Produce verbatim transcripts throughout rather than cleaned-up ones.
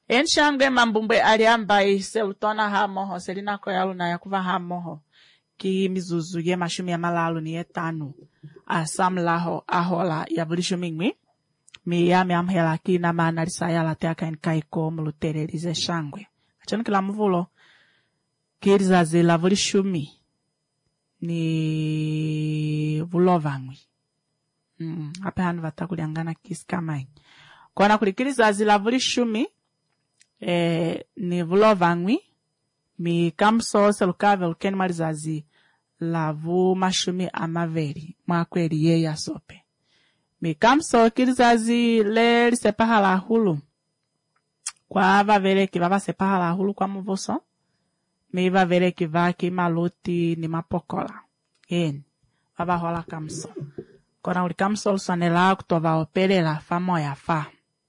Enshangwe mambumbe aliamba iselutona hamoho selina koyalu na yakuva hamoho ki mizuzu ye mashumi ya malalu ni etanu asamlaho ahola ya bulishumingwi mi ya mi amhela ki na manarisa ya lateaka enkaiko muluterelize shangwe achanu kila mvulo kiriza zila bulishumi ni vulovangwi mm hapa hanu vatakuliangana kiskamai kona kulikiriza zila bulishumi Eh, ni vulovangwi mi kamso selukave ulken marizazi lavu mashumi amaveri mwakweli ye ya sope mi kamso kirizazi le lisepahala hulu kwa vavereki vava sepahala hulu kwa muvoso mi vavereki vaki maluti ni mapokola en vava hola kamso kona uli kamso lusanela kutova opelela famo ya fa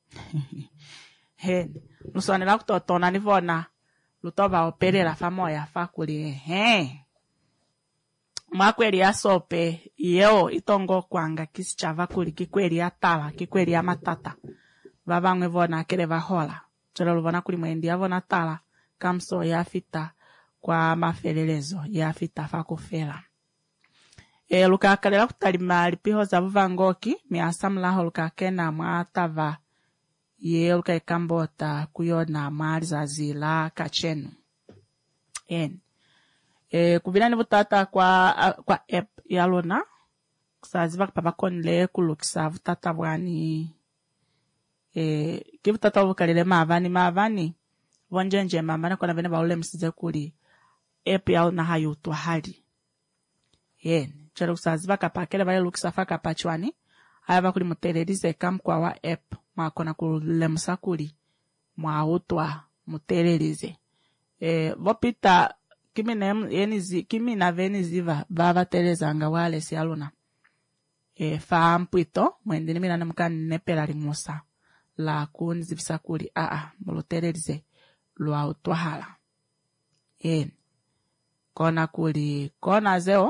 hen lusonela kutotona nivona lutova opelela famoya fakuli he mwakweli ya sope yeo itongo kwanga kisichava kuli kikweli ya tala kikweli ya matata vavangwe vona kele vahola cholo luvona kuli mwendi ya vona tala kamso ya fita kwa mafelelezo ya fita fakufela e lukakalela kutalima lipiho za vuvangoki miasamlaho lukakena mwatava ye ulka ikambota kuyona marizazi la kachenu en e kuvina ni vutata kwa kwa app yalona kusaziva papa konle kulukisa vutata bwani e kivutata bukalele mavani mavani vonjenje mama na kona vene baule msize kuli app yalona hayutwa hali en chero kusaziva kapakele bale lukisa faka pachwani ayava kuli mutelelize kam kwa wa app makona kulemsa kuli mwautwa mutelelize e vopita kimine yenizi kimina veniziva baba telezanga wale sialuna e fa mpwito mwendini mina namkani nepela limusa la kunzivisa kuli a a mulutelelize lwa utwahala en kona kuli kona zeo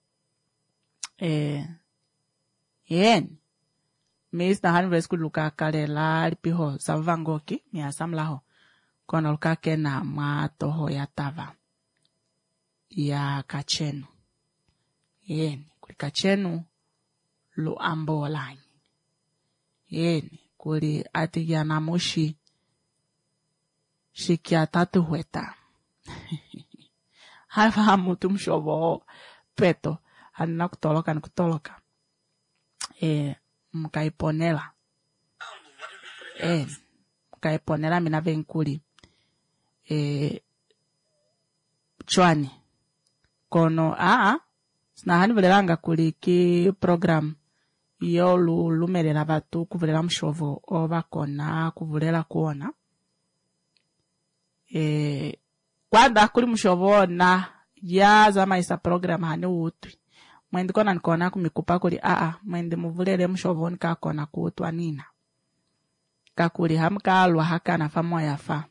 e yen Miss na hanwe skulu luka kale la lipiho savangoki mi asamlaho kona luka kena matoho ya tava ya kachenu yen kuli kachenu lu ambolani yen kuli ati ya namushi shikia tatu hueta hava mutu mshobo peto hanina kutoloka nikutoloka eh mkaiponela eh mkaiponela mina venkuli eh chwani kono a sina hani velanga kuli ki program yo lu lumelela batu kuvulela mshovo oba kona kuvulela kuona eh kwanda kuli mshovo na ya zama isa program hani utwi mwendi kona nikona kumikupa kuli a a mwendi muvulele mshovoni kakona kuutwa nina kakuli hamkalwa hakana famo yafa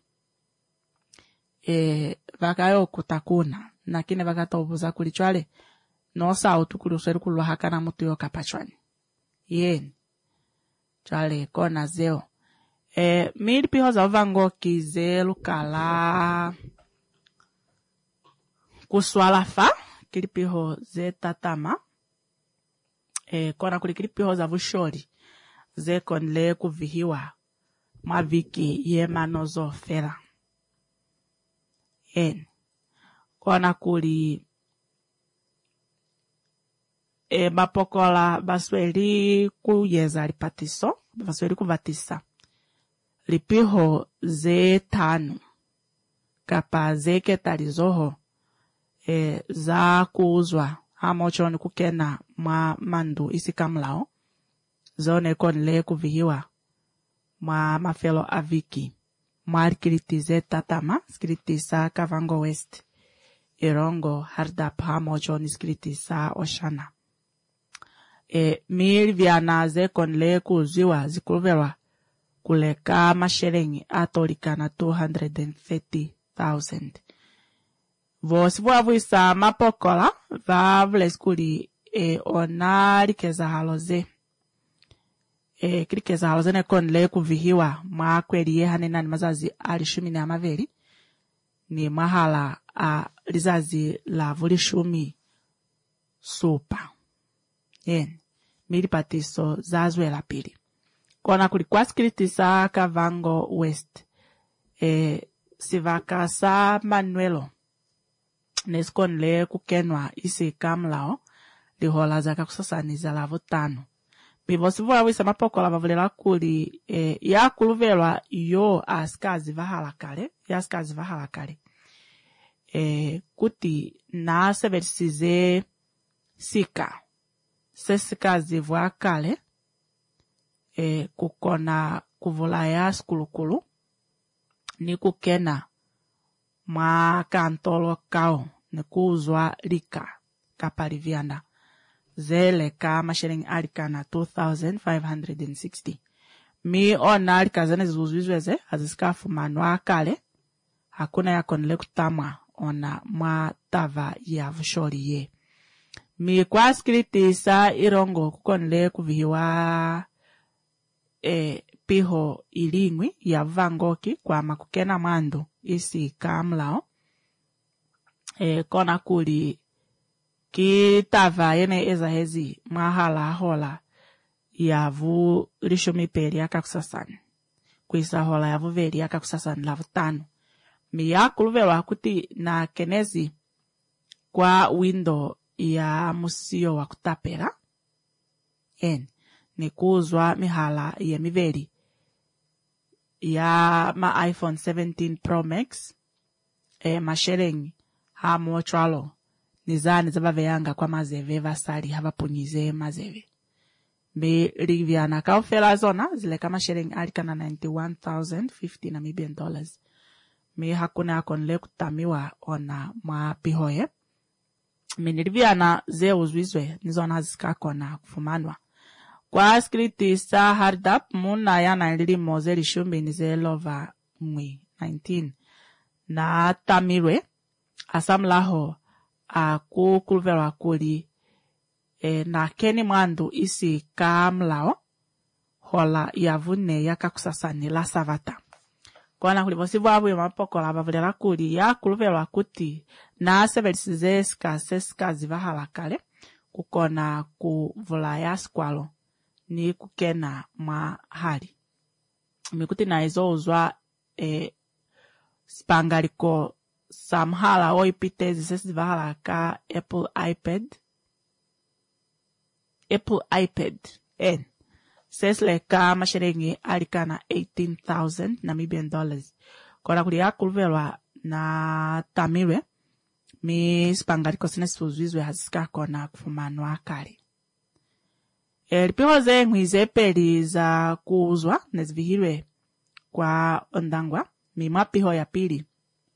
e vakayo kutakuna nakine vakatobuza kuli chwale no sautu kuli usweli kulwa hakana mutu yo kapachwani yen chwale kona zeo e mili piho za uvango kizelu kala kuswala fa kilipiho ze tatama e kona kuli kilipiho za vushori ze konle kuvihiwa maviki ye manozo fera en kona kuli e bapokola basweli kuyeza lipatiso basweli kuvatisa lipiho ze tanu kapa ze ketalizoho e za kuuzwa hamocho ni kukena mwa mandu isikamlao zone konle kuvihiwa mwa mafelo aviki mwa kritize tatama skritisa Kavango West Irongo hardap hamocho ni skritisa Oshana e mil viana ze konle kuziwa zikuvelwa kuleka masherengi atolika na two hundred thirty thousand Vos vuavuisa mapokola va vleskuli e onari keza haloze e kirikeza halozene konle kuvihiwa mwa kweli ye hane nani mazazi ali shumi na maveri ni mahala a lizazi la vuli shumi supa yen mili patiso zazwe la pili kona kulikuwa skritisa Kavango West e sivaka sa Manuelo neskonle kukenwa isi kamlao lihola zaka kusasaniza la vutano bivosivu awisa mapokola bavulela kuli e, ya kuluvelwa yo askazi vahalakale ya askazi vahalakale e, kuti na seversize sika sesikazi vwa kale e, kukona kuvula ya skulukulu ni kukena mwa kantolo kao ni kuzwa lika kapaliviana zele ka mashilingi alikana two thousand five hundred sixty mi ona alika zene zuzwizweze azisikafu manwa kale hakuna yakonele kutamwa ona mwa tava ya vushori ye mi kwa skritisa irongo kukonele kuvihiwa e, piho ilingwi ya vangoki kwa makukena mando isi kamlao e, kona kuli ki tava yene eza hezi mahala hola ya vu lishumi peri yaka kusasan kuisa hola ya vu veri yaka kusasan la vutano mi ya kuluvelwa kuti na kenezi kwa window ya musio wa kutapera en ni kuzwa mihala ya miveri ya ma iPhone seventeen Pro Max e masherengi ha motralo nizani zabaveyanga kwa mazeve vasali havapunyize mazeve be riviana kaufela zona zile kama sharing alikana ninety-one thousand fifty Namibian dollars me hakuna akonle kutamiwa ona mwa pihoye me riviana ze uzwizwe nizona zika kona kufumanwa kwa skriti sa hardap muna ya na lili mozeli shumbi nize lova mwi nineteen na tamirwe asamlaho a ku kulvelwa kuli e, na keni mwandu isi kamlao hola yavune yaka kusasani la savata kona kulivosivu abu ya mapokola bavulela kuli ya kulvelwa kuti na seversize ska seska zivahala kale kukona kuvula ya skwalo ni kukena mwa hali mikuti na izo uzwa e, spangaliko samhala oipite zisesi vahala ka Apple iPad Apple iPad en sesle ka mashiringi alikana eighteen thousand Namibian dollars kona kuli ya kulvelwa na tamirwe mi spangaliko sinesi uzwizwe hazika kona kufumanwa akali Elipihoze ngwize peli za kuuzwa nezivihirwe kwa ondangwa mi mapiho ya pili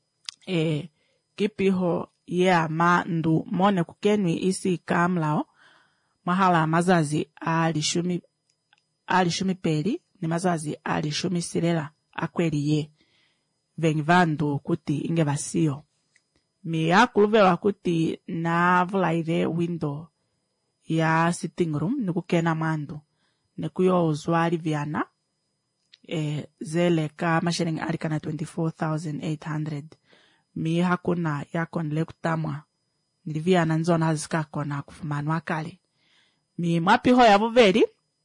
e kipiho ya ma ndu mone kukenwi isi kamlao mahala mazazi alishumi alishumi peli ni mazazi alishumi silela akweli ye vengivandu kuti inge vasio mi ya kuluvelwa kuti na vulaire window ya sitting room nikukena mandu nikuyo uzwali viana e, zele ka mashiringi alikana twenty-four thousand eight hundred mi hakuna yakonle kutamwa niliviana nzona hazika kona kufumanwa kale mi mapiho ya vuveri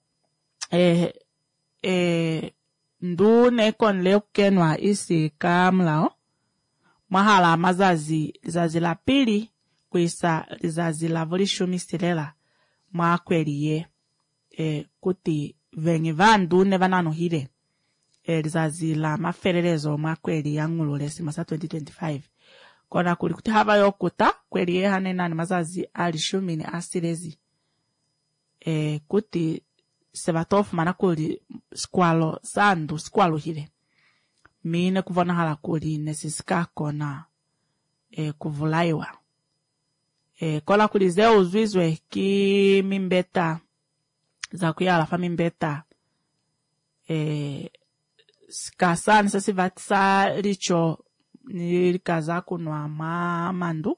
e, e, ndu nekonle kukenwa isi kamlao mahala mazazi lizazi la pili kuisa lizazi la volishumi silela mwa kweli ye e, kuti vengi vandu ne vanano hile e, lizazi la mafererezo mwa kweli ya ngulule simasa twenty twenty-five kona kuli kuti hava yokuta kweli ye hane nani mazazi alishumi ni asilezi e, kuti sebatofu mana kuli skwalo sandu skwalo hile mine kuvona hala kuli nesisika kona e, kuvulaiwa e, kola kulize uzwizwe ki mimbeta za kuyala fa mimbeta e, skasani sasi vatisa licho nilikaza kunwa mamandu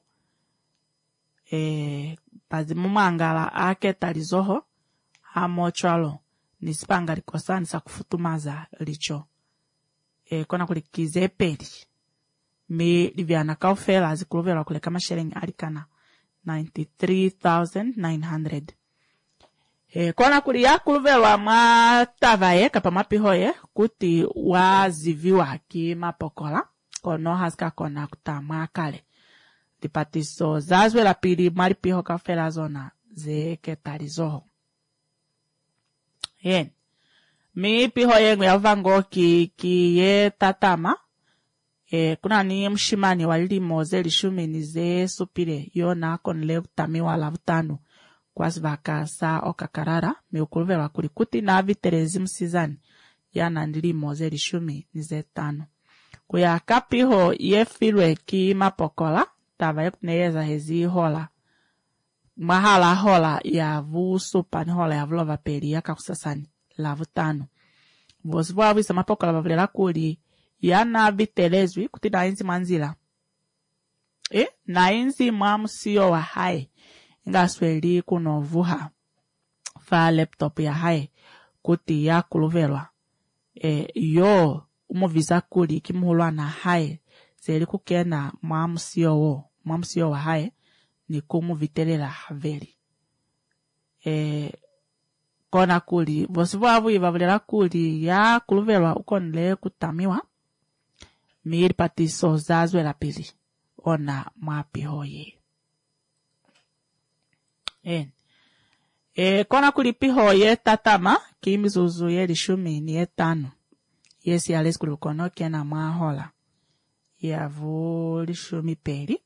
e, pazi mumangala aketa lizoho hamochalo nisipanga likosani sa kufutumaza licho. E, kona kuli kizepeli. Mi livyana kaufela zikuluvela kule kama sharing alikana ninety-three thousand nine hundred. E, kona kuli ya kuluvelwa mwa tavaye kapa mapihoye kuti waziviwa ki mapokola kono haska kona kutama kale. Dipatiso zazwe la pili maripiho kaufela zona ze ketarizoho. Yen. Mi pihoye ngwe avango ki, ki ye tatama. E, kuna ni mshimani walimo ze lishumini ze supire yona konle utami wala vutanu kwa zvaka sa okakarara miukuluvela kulikuti na viterezi msizani yana ndilimo ze lishumi ni ze tano. Kuya kapiho ye filwe ki mapokola tava yekuneyeza hezi hola mahala hola ya vu supa ni hola ya vlova peri yaka kusasani la vutanu. Vosivwa visa mapokola vavlela kuli yana vitelezwi kuti na inzi manzila. E, na inzi mwamusio wa hai. Inga sweli kuno vuha. Fa laptop ya hai. Kuti ya kuluvelwa. E, yo umovisa kuli kimuhulwa na hai. Zeli kukena mwamusio wo. Mwamusio wa hai. Ni kumu vitelela haveli. E, kona kuli. Vosivu avu ivavulela kuli ya kuluvelwa ukonle kutamiwa. Miri patiso zazwe la pili. Ona mwapi hoye. En. E, kona kulipi hoye tatama. Kimizuzu ye lishumi ni etano. Yesi ya lesi kulukono kena mwa hola. Yavu lishumi peri.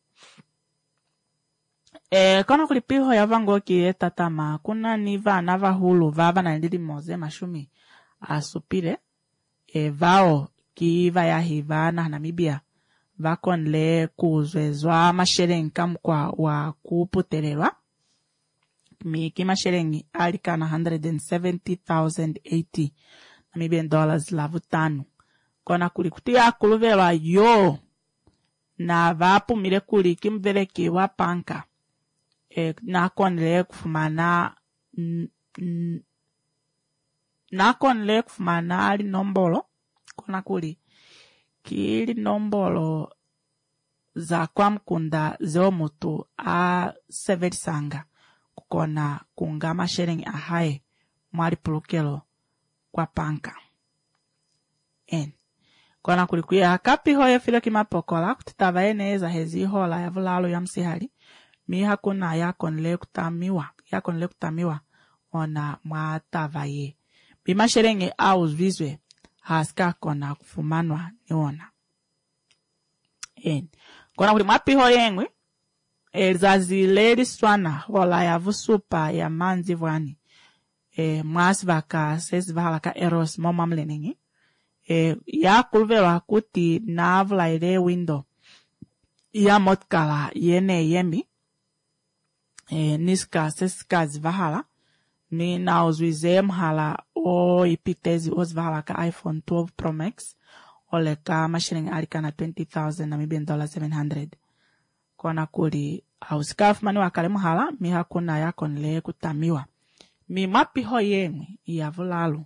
E, kona kulipi hoye vango ki tatama. Kuna ni vana vahulu. Vava na ndili moze mashumi. Asupile. E, vao. Ki vaya hiva na Namibia vakonle kuzwezwa masherengi mkwa wa kuputelelwa. Mi ki masherengi alika na one hundred seventy thousand eighty Namibian dollars la vutanu. Kona kuli kutia kuluvelwa yo na vapu mire kuli kimveleki wa panka. E, na konle kufumana n, n, na konle kufumana ali nombolo. Kona kuli kili nombolo za kwa mkunda zeo mutu a severisanga kukona kungama sharing ahae mwari pulukelo kwa panka. En. Kona kuli kuya kapi hoye filo kimapokola kutitava eneza hezi hola ya vulalo ya msihali miha kuna yakonle kutamiwa yakonle kutamiwa ona mwatava ye. Bima sharing au vizwe haska kona kufumanwa niona. En. Kona kuli mapi hoyengwe. Elzazi lady swana hola ya vusupa ya manzi vwani. E, mwasvaka sesvalaka eros momamlenengi. E, ya kulvewa kuti na vla ile window. Ya motkala yene yemi. E, niska seska zvahala. Mi na uzwize mhala o ipitezi ozvala ka iPhone twelve Pro Max. Ole ka mashiring alika na twenty thousand Namibian dollars seven hundred. Kona kuli hauskaf mani wakale mhala. Mi hakuna ya konle kutamiwa. Mi mapi hoyengwe ya vulalu.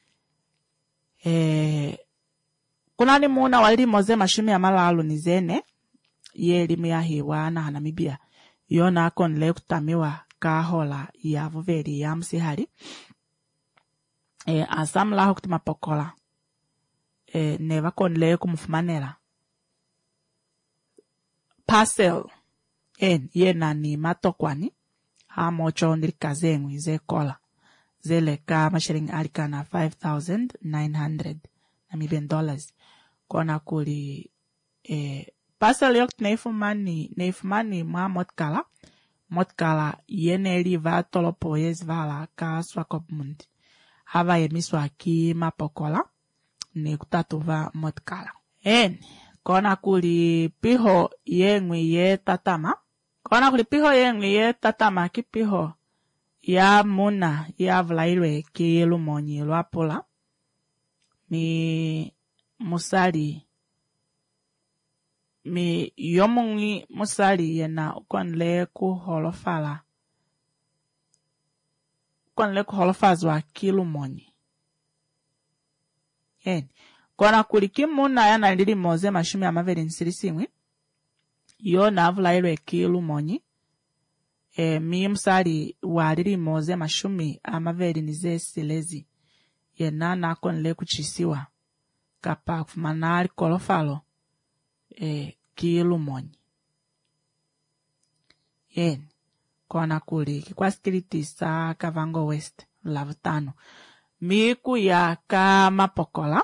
E, kuna ni muna wali moze mashumi ya malalu ni zene. Ye limu ya hiwa na Namibia. Yona konle kutamiwa. Kahola ya vuveri ya msihari. E, asamla hukti mapokola. E, neva konle kumufumanela. Parcel. En, yena ni matokwani. Ha mocho ndirikazengwi ze kola. Zele ka mashiring alika na five thousand nine hundred Namibian dollars. Kona kuli. E, parcel yok neifumani. Neifumani mwa motkala. Motkala yene li va tolopo yes vala ka swakopmundi. Hava emiswa ki mapokola. Ni kutatuva motkala. En. Kona kuli piho yengwi ye tatama. Kona kuli piho yengwi ye tatama ki piho. Ya muna ya vlailwe ki lumonyi lwapula. Mi musali. Mi yomungi musali yena ukonle ku holofala. Ukonle ku holofazwa ki lumonyi. Eni. Kona kuliki muna yana lili moze mashumi amaveri nsirisimwi. Yo navula ilo ekilu monyi. E, mi msali walili moze mashumi amaveri nize silezi. Ye nana konle kuchisiwa. Kapa kufumanari kolofalo. E, kilu monyi. Eni. Kona kuliki kwa skiriti sa Kavango West. Lavutano. Miku ya ka mapokola.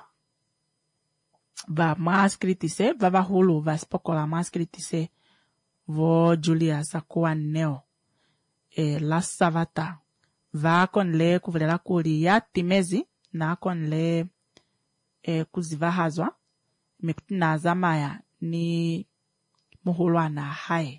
Va maskritise, va va hulu, va spokola maskritise. Vo Julia sakuwa neo. E la savata. Va kon le kuvelela kuli ya timezi. Na kon le e, kuziva hazwa. Mekuti na zamaya ni muhulwa na hae.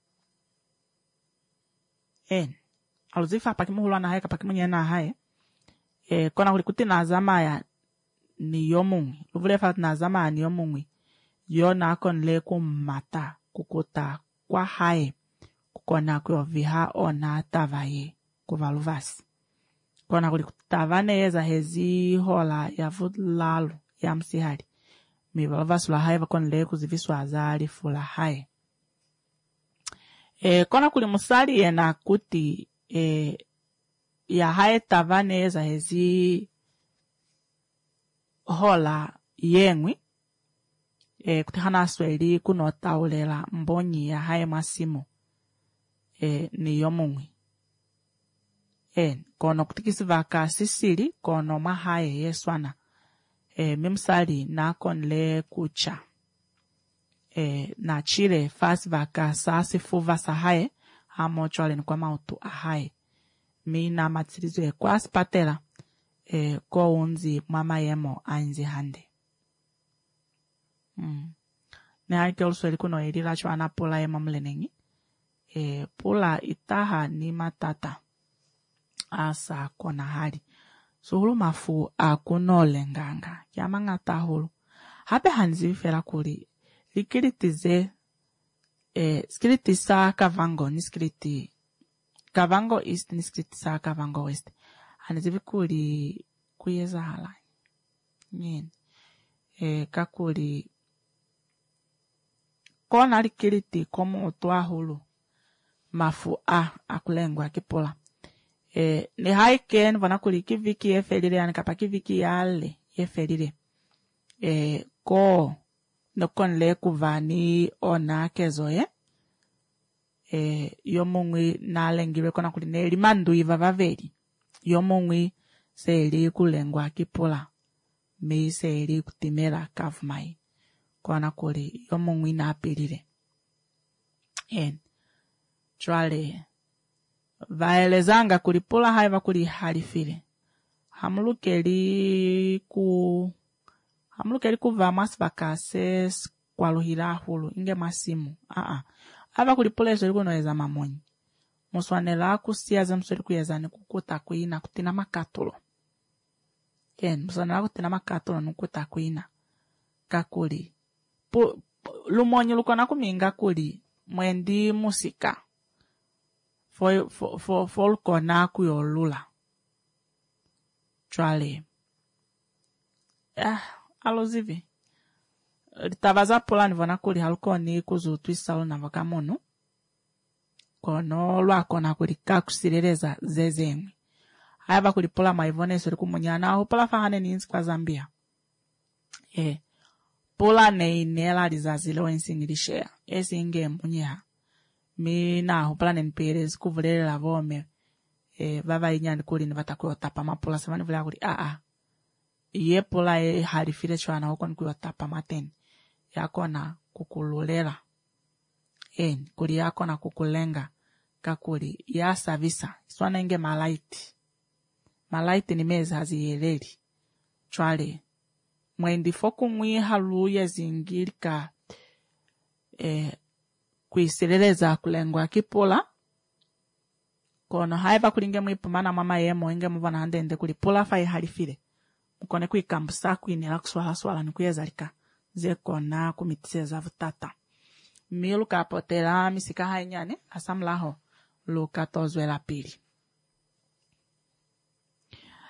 En. Aluzifa paki muhulwa na hae kapaki munye na hae. E, kona kulikuti na zamaya ni yomungi. Luvule fati na zamaya ni yomungi. Yo na kon le kumata kukuta kwa hae. Kukona kuyo viha ona tavaye kuvaluvasi. Kona kulikuti tavane yeza hezi hola ya vudlalu ya msihari. Mi valuvasi la hae vakon le kuziviswa azali fula hae. E, kona kulimusali ye na kuti e, ya hae tavane yeza hezi hola yengwi. E, kutihana sweli kunotaulela mbonyi ya hae masimu. E, ni yomungwi. E, kono kutikisi vaka sisili kono mahae yeswana. E, mimsali na konle kucha. E, na chile fasi vaka sasi fuva sahae. Hamo chwale ni kwa mautu ahae. Mi na matirizo e kwa spatela. E, ko unzi mama yemo ainzi hande. Hmm. Ne haike ulsweli kuno edila chwana pula yemo mlenengi. E, pula itaha ni matata. Asa kona hali. Suhulu mafu akuno lenganga. Yama ngata hulu. Habe hanzi fela kuli. Likiritize. E, skiriti sa Kavango ni skiriti. Kavango East ni skiriti sa Kavango West. Hanizivi kuli kuyeza hala. Nyen. E, kakuli. Kona likiriti komo otoa hulu. Mafu a akulengwa kipola. E, ni haiken vana kuli kiviki yeferire yani kapa kiviki yale yeferire. E, ko nokon le kuvani ona kezoye. E, yomungwi na lengiwe kona kuli neli mandu iva vaveri. Yomungwi seili kulengwa kipola. Mi seili kutimela kavumai. Kona kuli yomungwi na apirire. En. Chwale. Vaelezanga kulipula haiva kuli halifile. Hamulukeli ku... Hamulukeli kuva masi vakase kwa luhila hulu. Inge masimu. Aa. Haiva kulipula yesu liku noeza mamonyi. Muswanela kusiaza msweli kuyeza ni kukuta kuina kutina makatulo. Ken, muswanela kutina makatulo nukuta kuina. Kakuli. Pu, lumonyi lukona kuminga kuli. Mwendi musika. Fo, fo, fo, folko na kuyolula. Chwale. Ah, alozivi. Tavaza pola nivona kuli haluko ni kuzutu isalo na vakamono. Kono lwa kona kuli kakusirereza zezengwi. Haiva kuli pola maivone suri kumunyana. Ho pola fahane ni insi kwa Zambia. Eh. Pola ne inela rizazile wa insingirishea. Esi inge mpunyeha. Mi na hupala nenperezi kuvulele la vome. E, vava inyani kuli ni vatakuyo tapa mapula. Semani vile kuli a a. Iye pola e harifile chwana hoko ni kuyo tapa mateni. Yako na kukululela. En, kuli yako na kukulenga. Kakuli ya savisa. Iswana inge malaiti. Malaiti ni mezi haziyeleli. Chwale. Mwendi foku mwi halu ya zingirika. E, kuisileleza kulengwa kipola. Kono haiva kulinge mwipumana mama yemo inge mwana handende kulipola fai halifile. Mkone kuikambusa kuinela kuswala swala nikuyezalika. Zeko na kumitiseza vutata. Milu kapotela misika hainyane asamlaho luka tozwe la pili.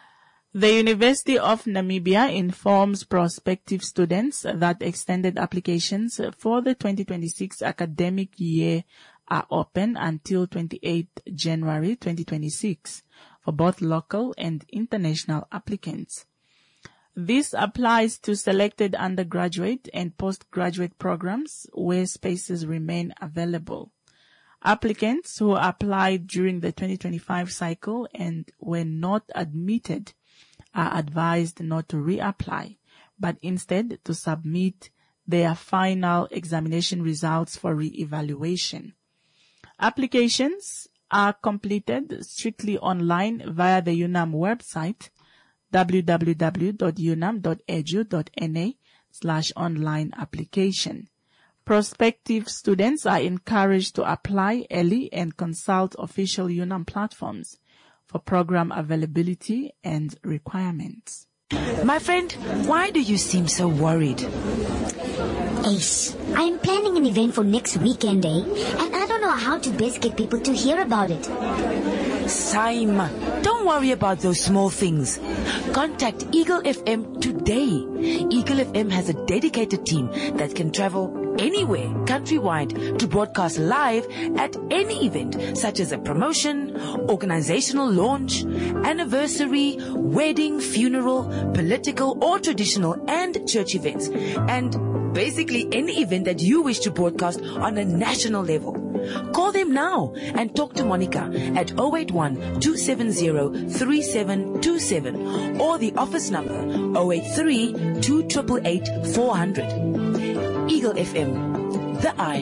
The University of Namibia informs prospective students that extended applications for the twenty twenty-six academic year are open until twenty-eighth January twenty twenty-six for both local and international applicants. This applies to selected undergraduate and postgraduate programs where spaces remain available. Applicants who applied during the twenty twenty-five cycle and were not admitted are advised not to reapply, but instead to submit their final examination results for re-evaluation. Applications are completed strictly online via the UNAM website, w w w dot unam dot e d u dot n a slash online application. Prospective students are encouraged to apply early and consult official UNAM platforms for program availability and requirements. My friend, why do you seem so worried? Ace, I'm planning an event for next weekend, eh? And I don't know how to best get people to hear about it. Saim, don't worry about those small things. Contact Eagle F M today. Eagle F M has a dedicated team that can travel anywhere countrywide to broadcast live at any event, such as a promotion, organizational launch, anniversary, wedding, funeral, political or traditional and church events, and basically any event that you wish to broadcast on a national level. Call them now and talk to Monica at zero eight one, two seven zero, three seven two seven or the office number zero eight three, two eight eight, four zero zero. Eagle F M, the eye.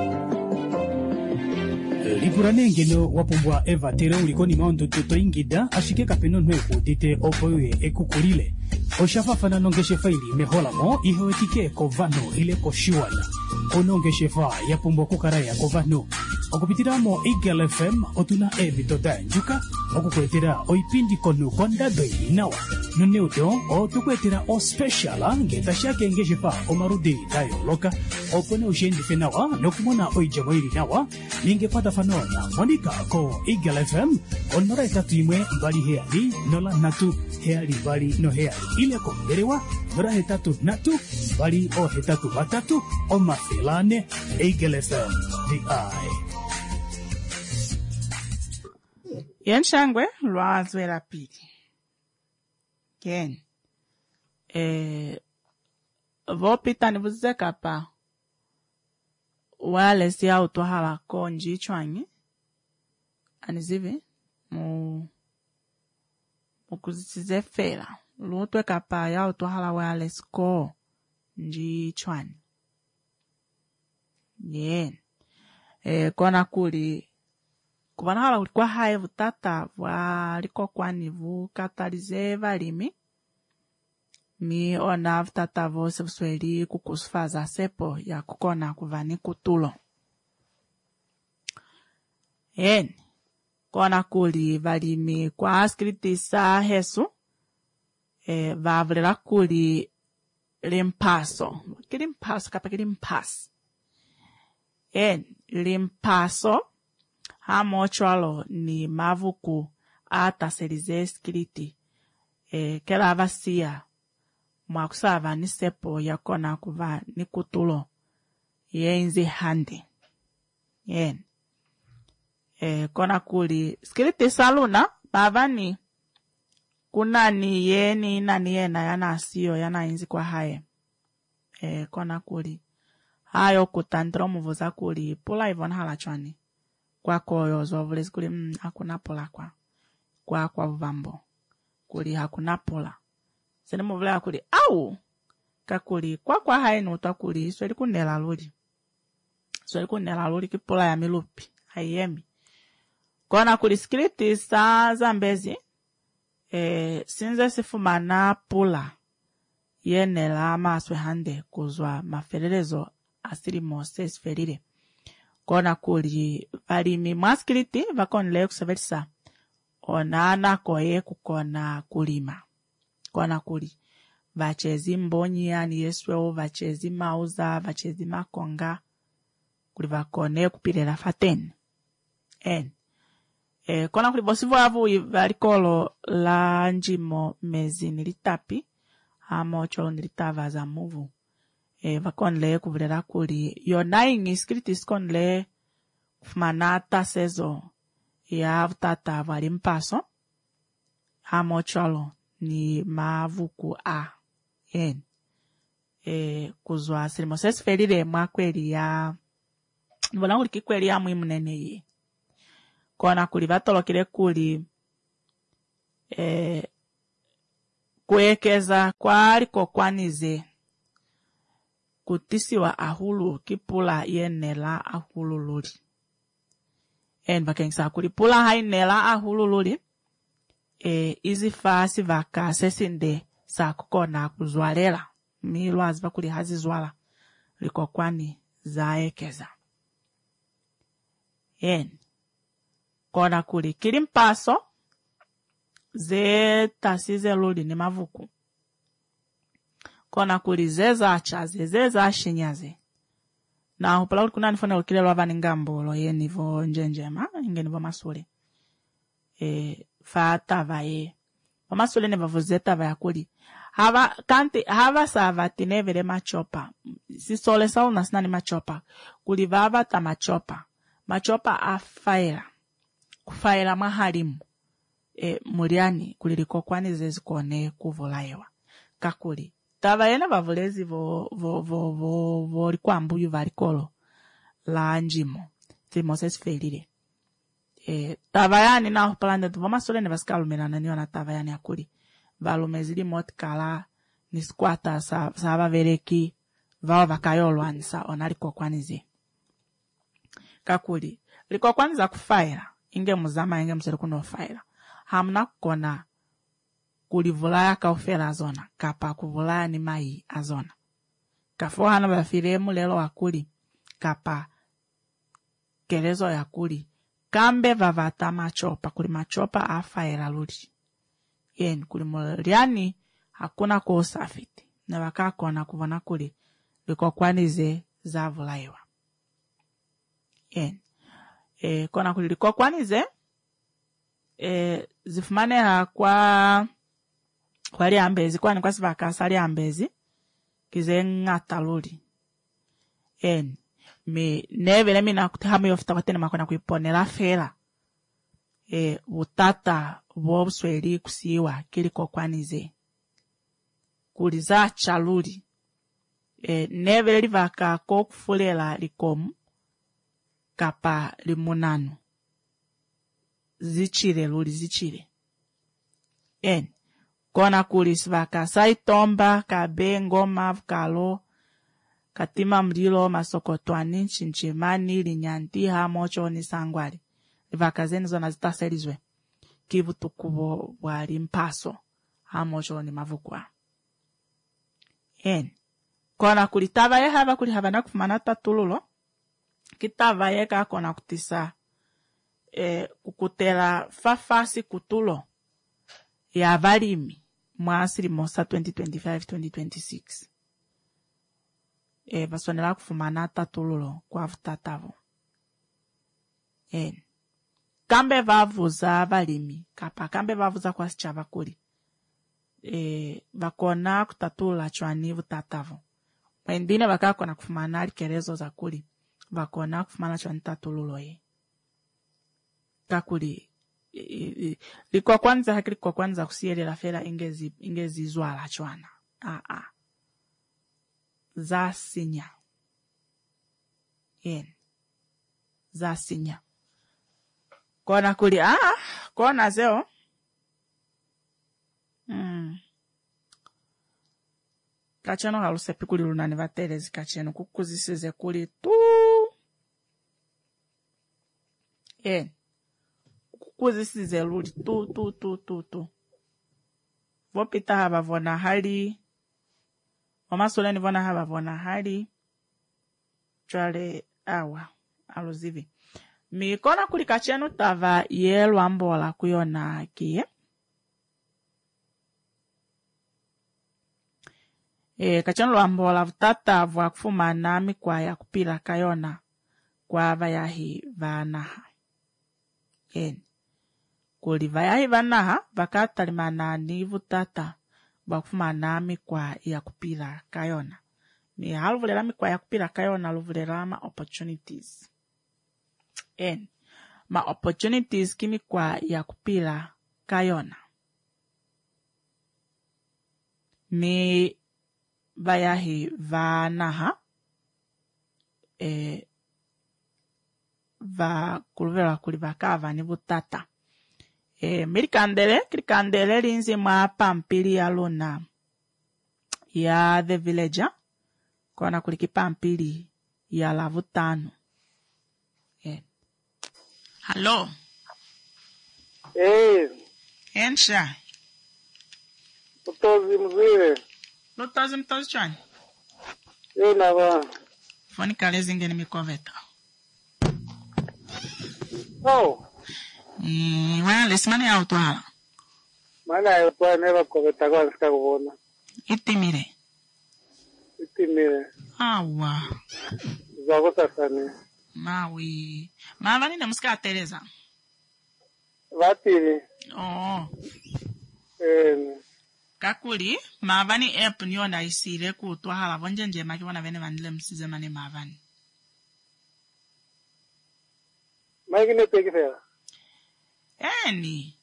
Lipurane ngeno wapumbwa Eva tere ulikoni maondo toto ingida ashike kapeno nweko dite opoye ekukulile. Oshafafana nongeshe faili mehola mo ihowetike kovano ile koshiwala. Onongeshe fa ya pumbwa kukaraya kovano. Okupitiramo Eagle F M otuna evi tota njuka. Okukwetera oipindi konu konda doi nawa. Nuneudo o tukwetera o speciala ngeta shake ngeshe fa omarudi dayo loka. Opone ushendi fenawa nokumona oijamo ili nawa. Ninge pata fanona Monica ko Eagle F M on mara etatu imwe mbali heali nola natu heali mbali no heali ile ko derewa mara etatu natu mbali o hetatu batatu o mafilane Eagle F M the eye. Yenshangwe lwazwe lapili. Ken. Eh vopita ni vuzeka pa wale siya utohala konji chwangi anizivi mu mukuzitize fela lutwe kapa ya utohala wale sko nji chwani yen eh kona kuli kubana hala ulikuwa hae vutata waliko kwani vukatalize valimi mi ona vutata vose vusweli kukusufaza sepo ya kukona kuvani kutulo. En, kona kuli valimi kwa askritisa hesu, e, vavulera kuli limpaso. Kilimpaso kapa kilimpaso. En, limpaso, hamo chwalo ni mavuku ataselize skriti, e, kela vasia. Mwakusava ni sepo ya kona kuva ni kutulo yenzi handi. Yen. E, kona kuli skiliti saluna bavani kunani yeni nani yena yana asiyo yana inzi kwa hae. E, kona kuli hayo kutandro muvuza kuli pula ivon halachwani kwa koyo zovulezi kuli mm, hakuna pula kwa kwa kwa vambo kuli hakuna pula. Sene muvula kuli au kakuli kwa kwa hainu utakuli sweli kunela luli sweli kunela luli kipula ya milupi hayemi kona kuli skiliti sa zambezi e, sinze sifumana pula yenela maswe hande kuzwa maferelezo asili mose sferile kona kuli valimi maskiliti vakonile kusavetisa onana koye kukona kulima kona kuli vachezi mbonyi yani yesweo vachezi mauza vachezi makonga kuli vakone kupilela faten en E, kona kuli bosivo avu varikolo la njimo mezi nilitapi, hamo cholo nilitava za muvu. E, vakon le kuvulera kuli, yona ingi skritis kon le kufumanata sezo ya avutata vari mpaso, hamo cholo ni mavuku a, yen. E, kuzwa silimo sesi ferire mwa kweli ya, nivona kuli kikweli ya muimu nene ye. Kona kuli vatolokile kuli e, kuekeza kwaliko kwanize kutisiwa ahulu kipula yenela ahulu luli. En bakengisa kuli pula hainela ahulu luli e, izi fasi vaka sesinde sa kukona kuzwalela milwa ziva kuli hazizwala liko kwani zaekeza. En kona kuli kili mpaso ze tasize luli ni mavuku. Kona kuli ze zachaze, ze zashinyaze. Na hupala uli kuna nifone ukile lwava ningambolo ye nivo njenjema, inge nivo masule. E, fatava ye. Masule nivo vuzeta vaya kuli. Hava, kanti, hava sava tinevele machopa. Si sole saul nasina ni machopa. Kuli vava ta machopa. Machopa afaila. Kufaila mahalimu. E, muriani kuliliko kwani zezi kone kuvulaiwa. Kakuli. Tava yena vavulezi vo, vo, vo, vo, vo, likuwa mbuyu varikolo. La njimo. Timo sesi felire. E, tava yani na upalande tuvo masole ne vaskalumena na niyo na tava yani akuli. Valumezili motikala niskwata sa, sava vereki. Vao vakayolo anisa onaliko kwani ze. Kakuli. Liko kwani za kufaila. Inge muzama inge msere kuno faila. Hamna kukona kulivulaya kaufela azona. Kapa kuvulaya ni mai azona. Kafo hana bafiremu lelo wakuli. Kapa kerezo ya kuli. Kambe vavata machopa. Kuli machopa afaila luli. Yen kuli muliani hakuna kuosafiti. Na wakakona kuvona kuli. Liko kwanize za vulaiwa. Yen. E, kona kuliliko kwanize, e, zifumane ha kwa, kwa li ambezi, kwa ni kwa sivakasa li ambezi, kize ngata luli. En, mi, nevele mina kutihamu yofita watene makona kuiponela fela. E, utata, wobsweli kusiwa, kiliko kwanize. Kuliza chaluli. E, nevele li vaka kokufulela likomu. Kapa limunanu. Zichire luli zichire. En. Kona kulis vaka saitomba, kabe, ngoma, vkalo, katima mlilo, masokotwani, chinchimani, linyanti, hamocho, ni sangwali. Vaka zeni zona zitaselizwe. Kivu tukubo wali mpaso. Hamocho ni mavukwa. En. Kona kulitava ye hava kulihava na kufumanata tululo. Kitava yeka kona kutisa e, kukutela fafasi kutulo ya valimi mwasiri mosa twenty twenty-five twenty twenty-six. E, basonela kufumana tatululo kwa vutatavo. E, kambe vavuza valimi, kapa kambe vavuza kwa sichava kuli. E, bakona kutatula chwani vutatavo. Mwendine baka kona kufumana alikerezo za kuli. Vakona kufumana chwa nitatululo ye. Kakuli. E, e, liko kwanza hakili kwa kwanza kusiele la fela ingezi, ingezi zwala chwana. Ah, ah. Za sinya. Yen. Za sinya. Kona kuli, ah, kona zeo. Hmm. Kacheno halusepi kuli lunani vatelezi kacheno kukuzisize kuli tu. En. Kukuzisize luli tu tu tu tu tu. Vopita haba vona hali. Mama soleni vona haba vona hali. Chwale awa. Aluzivi. Mi kona kuli kacheno tava yelu ambola kuyona kiye. E, kachano lwambola vutata vwa kufumana mikwa ya kupila kayona kwa vayahi vanaha. En. kuli vayahi vanaha vakatalimana ni vutata bakufuma na mikwa ya kupira kayona. Mi haluvulela mikwa ya kupira kayona luvulela ma opportunities. En, ma opportunities kimikwa ya kupira kayona. Mi vayahi vanaha e va kuluvela kuli vakava ni vutata. E mirikandele, kirikandele linzi mwa pampili ya luna ya The Villager. Kona kuliki pampili ya lavutano. E. Hello. Eh. Ensha. Mtozi mzire. Lutozi mtozi chwani. Yo nava. Foni kale zingeni mikoveta. Oh. Mm, well, lesimane ya utuhala. Mana ya utuhala neva koveta kwa nsika kuvona. Itimire. Itimire. Awa. Zago sasane. Mawi. Mava nine musika Teresa. Vatiri. Oh. Eh. Kakuli, mavani app niyo na isire kutuhala. Vonje nje maki wana vene vanile msize mani mavani. Maiki network fera. Eni.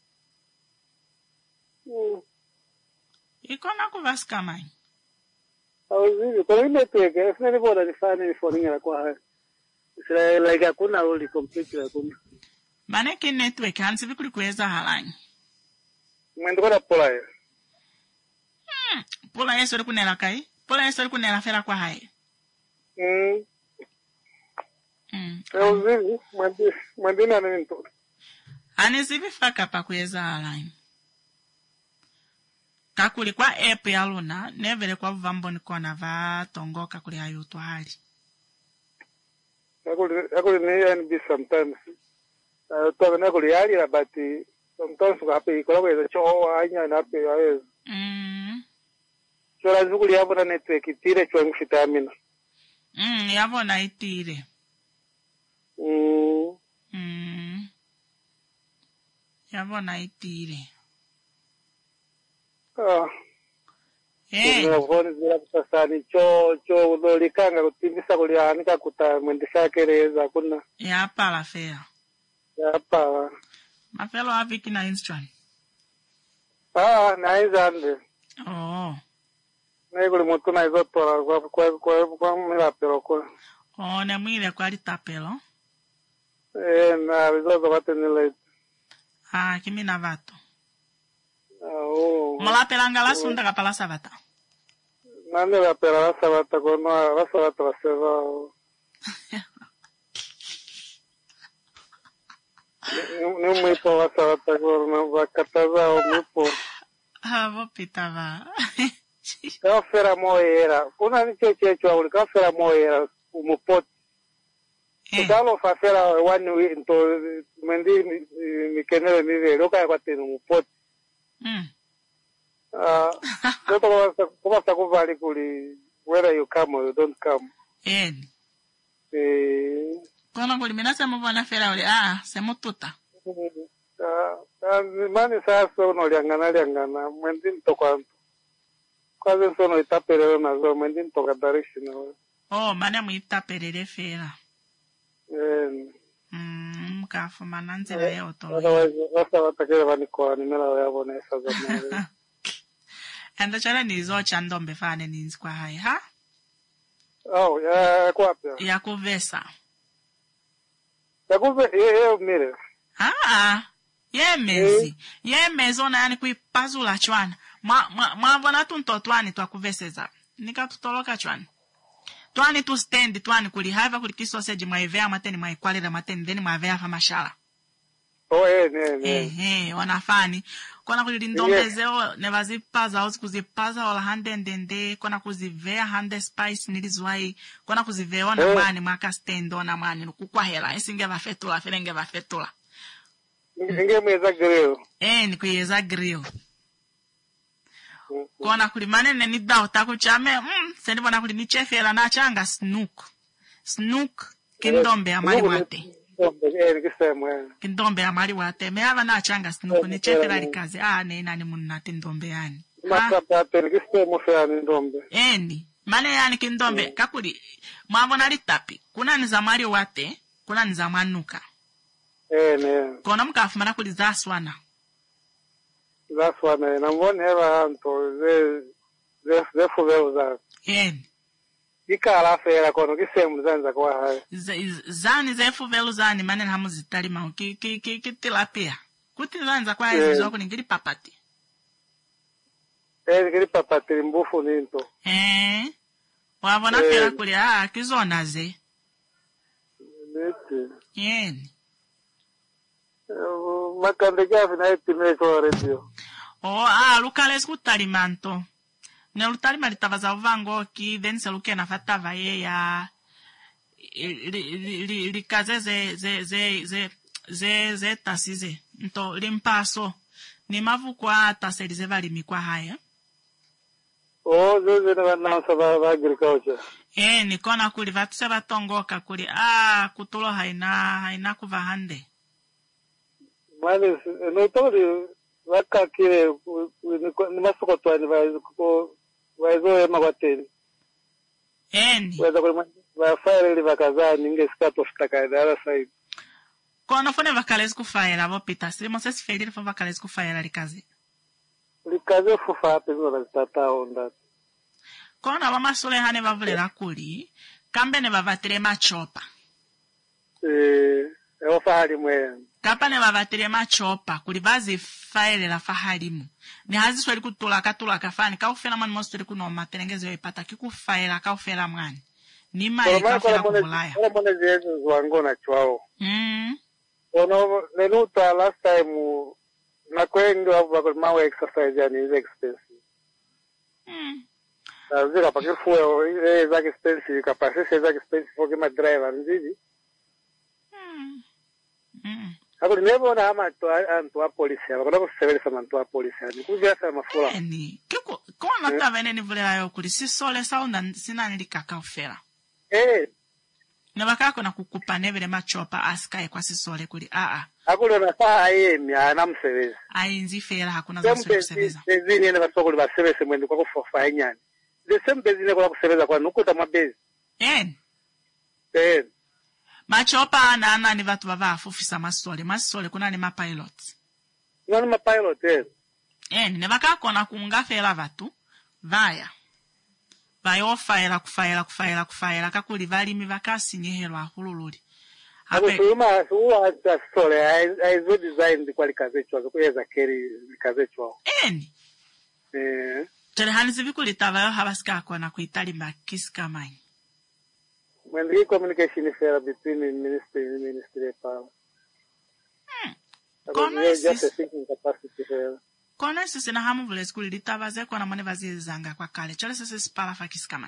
Mm. Ikona kuvasika mai. Auzivi, kwa network, efuna ni boda ni fani ni foringa kwa hai. Isra like hakuna uli complete hakuna. Maneke network hansi vikuli kuweza halanyi. Mwendo kwa pola ya. Hmm. Pola yeso li kunela kai? Pola yeso li kunela fera kwa hai? Mm. Mm. Auzivi, mwandi, mwandi na nini to. Anizivi faka pa kuweza halanyi. Kakuli kwa app ya luna, nevele kwa vambo nikona va tongo kakuli hayutu hali. Kakuli, kakuli ni N B sometimes. Uh, Tuwa kakuli hali la bati, sometimes kwa hape ikola kweza choho anya na hape ya weza. Mm. Chola zukuli hapo na network itire chwa ngufita amina. Mm, yavo na itire. Mm. Mm. Yavo na itire. Ah. Eh. Ndio voni zira kusasani cho cho udolikanga kutimbisa kulianika kuta mwendesha kereza kuna. Ya pala fea. Ya pa. Mafelo aviki na instrument. Ah, na izande. Oh. Na iguli mutu na izotora kwa kwa kwa kwa mila pero kwa. Oh, ne mwile kwa litapelo. Eh, na izozo bate nile. Ah, kimi na vato. Oh. Mola pelanga la sunda kapala savata. Nande la pera la sabata kono la sabata la seva. Ni mwipo la sabata kono wakataza o mwipo. Ah, vou pitava. Kafera moera. Kuna ni cheche chwa uli kafera moera umupoti. Kalo fafera wani into mendi mikenele nive loka kwa tenu umupoti. Mm. Ah, uh, como sa kuvali kuli whether you come or you don't come. Eh. Eh. Kono kuli minasa mwana fera uli ah, semo tuta. Ah, ah, mani sasa uno liangana liangana mwendin to kwanto. Kwaze sono itapere na zo mwendin to direction. Oh, mana muita perere fera. Eh. Mm, kafu mananze la yao to. Otherwise, wasa watakele vani kwa nimela yabo na esa zamani. Anda chala nizo chandombe fane ninzi kwa hai, ha? Oh, ya kwa pia. Ya kuvesa. Ya kuve, ye, ye, mire. Ah, ye mezi. Ye mezi ona yani kuipazula chwana. Ma, ma, ma vana tunto twani tuwa kuveseza. Nika tutoloka chwana. Twani tu stand, twani kuli haiva kuli kisoseji maivea mateni maikwalira mateni, dheni maivea fa mashala. Oh, eh, ne, ne. Eh, eh, wanafani. Kona kulindombezeo, nevazipaza, ozi kuzipaza wala hande ndende, kona kuzivea hande spice nilizwai, kona kuzivea ona Eh. mani, maka stand ona mani, nukukwa hela, esinge vafetula, filenge vafetula. Inge mweza grill. Eh, nikuyeza grill. Kona kulimane neni dao taku chame, mm, sendi wana kulinichefela na changa snook. Snook, kindombe amari wate. Kindombe eh kisema. Kindombe amali wate me ava na changa sinuko ni chefera likazi ah ne nani munna tindombe yani. Masaba pe kisema fera ndombe. Eni mane yani kindombe mm. kakuli mwavona litapi kuna ni zamali wate kuna ni zamanuka. Eh ne. Kona mukafumana kuli zaswana. Zaswana na mbone heva anto ze ze ze fuvelo za. Eni. Ikala fera kono kisemu zanza kwa hai. Zani ze fuvelo zani mane hamu zitalima ki ki ki kitilapia. Kuti zanza kwa hizo zoko ngiri papati. Eh ngiri papati mbufu ninto. Eh. Wabona eh. Fera kuli ah kizona ze. Nete. Yen. Uh, makande gavi na etime ko radio. Oh ah lukales kutalimanto. Ne lutali maritava za uvango ki then se luke na fatava ye ya li kaze ze ze ze ze ze ze tasize nto limpaso ni mavu kwa taselize vali mikwa haya. Oh ze ze na na saba agriculture. Eh ni kona kuli vatu se batongoka kuli ah kutulo haina haina kuvahande. Mane no tori wakakire ni masoko twani ko waizo ema wateni. Eni. Weza kwa wafire ili vakazani ingeskato staka dara side. Kono fone vakalezi kufaira vo pita simo sesi feiri fo vakalezi kufaira likazi. Likazi fufa pezo la tata onda. Kono mama sole hane vavulera kuli kambe ne vavatire machopa. Eh, ewa fahali mwe. Kapa ne vavatire machopa kuli vazi faire la fahalimu. Ni hazi swali kutula katula kafani ka ufela mani mosturi kuno matenengeze yo ipata kiku faira ka ufela mwani. Ni mai ka ufela kubulaya. Kwa mwene ziyezu zwango na chuao. Mm. Ono lenuta last time na kwengi wabu mawe exercise ya ni is expensive. Mm. Na zika pakifuwe e zaki expensive kapasisi zaki expensive for kima driver nzizi. Mm. Mm. Ako nimevo na hama antua polisi hapa. Kuna kuseveli sama antua polisi hapa. Nikujia sama mafula. Eni. Kiko, kwa nata vene ni vulera yokuli. Si sole saunda sina nilikaka ufera. Eh. Nebakako na kukupa nevele machopa askaye kwa si sole kuli. Aa. Akuli na saa aye mi ana msevezi. Aye nzi fera hakuna za sole kuseveza. Bezini ene basoko li basevezi mwendi kwa kufofa enyani. The same bezini kwa kuseveza kwa nukuta mabezi. Eni. Eh. Machopa na ana ni vatu vava afufisa masole. Masole kuna ni mapilots. Kuna ni mapilot, eh. Eni, nebakako na kungafela vatu. Vaya. Vaya ofaela kufaela kufaela kufaela. Kakuli vali mi vakasi nyehelwa hulululi. Ako suuma, suuma hata sole. Aizu design kwa likazechwa. Kueza keri likazechwa. Eni. Eh. Tere hanizi vikulita vayo habasikako na kuitali makisika manyi. When the communication is fair between the ministry and the ministry power. Hmm. Just a thinking capacity here. Kona sisi na hamu vile skuli litavaze kwa na mwane vazi zanga kwa kale. Chole sisi spala fakisi kama.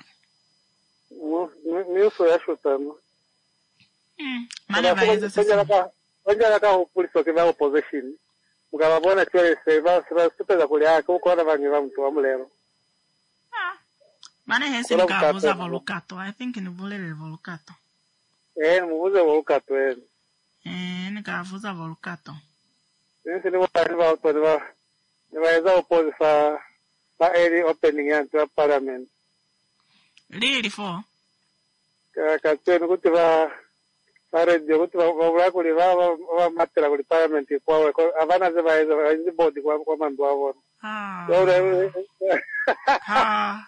Ni uso ya shutano. Hmm. Mane vaiza sisi. Wanja laka upulisi wakivaa opposition. Mukababona chole seva seva supeza kuli haka. Uko wana vangiva mtu wa mulero. Mane hesi nikavuza volukato. I think ni vulele volukato. Eh, muvuze volukato eh. Eh, nikavuza volukato. Nisi ni waliva auto niwa niwaeza opozi fa fa eri opening ya ntuwa parliament. Lili fo? Katweni kuti va fa radio kuti va vula kuli va va matela kuli parliament kwa avana ze vaeza vaezi bodi kwa kwa mandu wavona. Ah. Ah.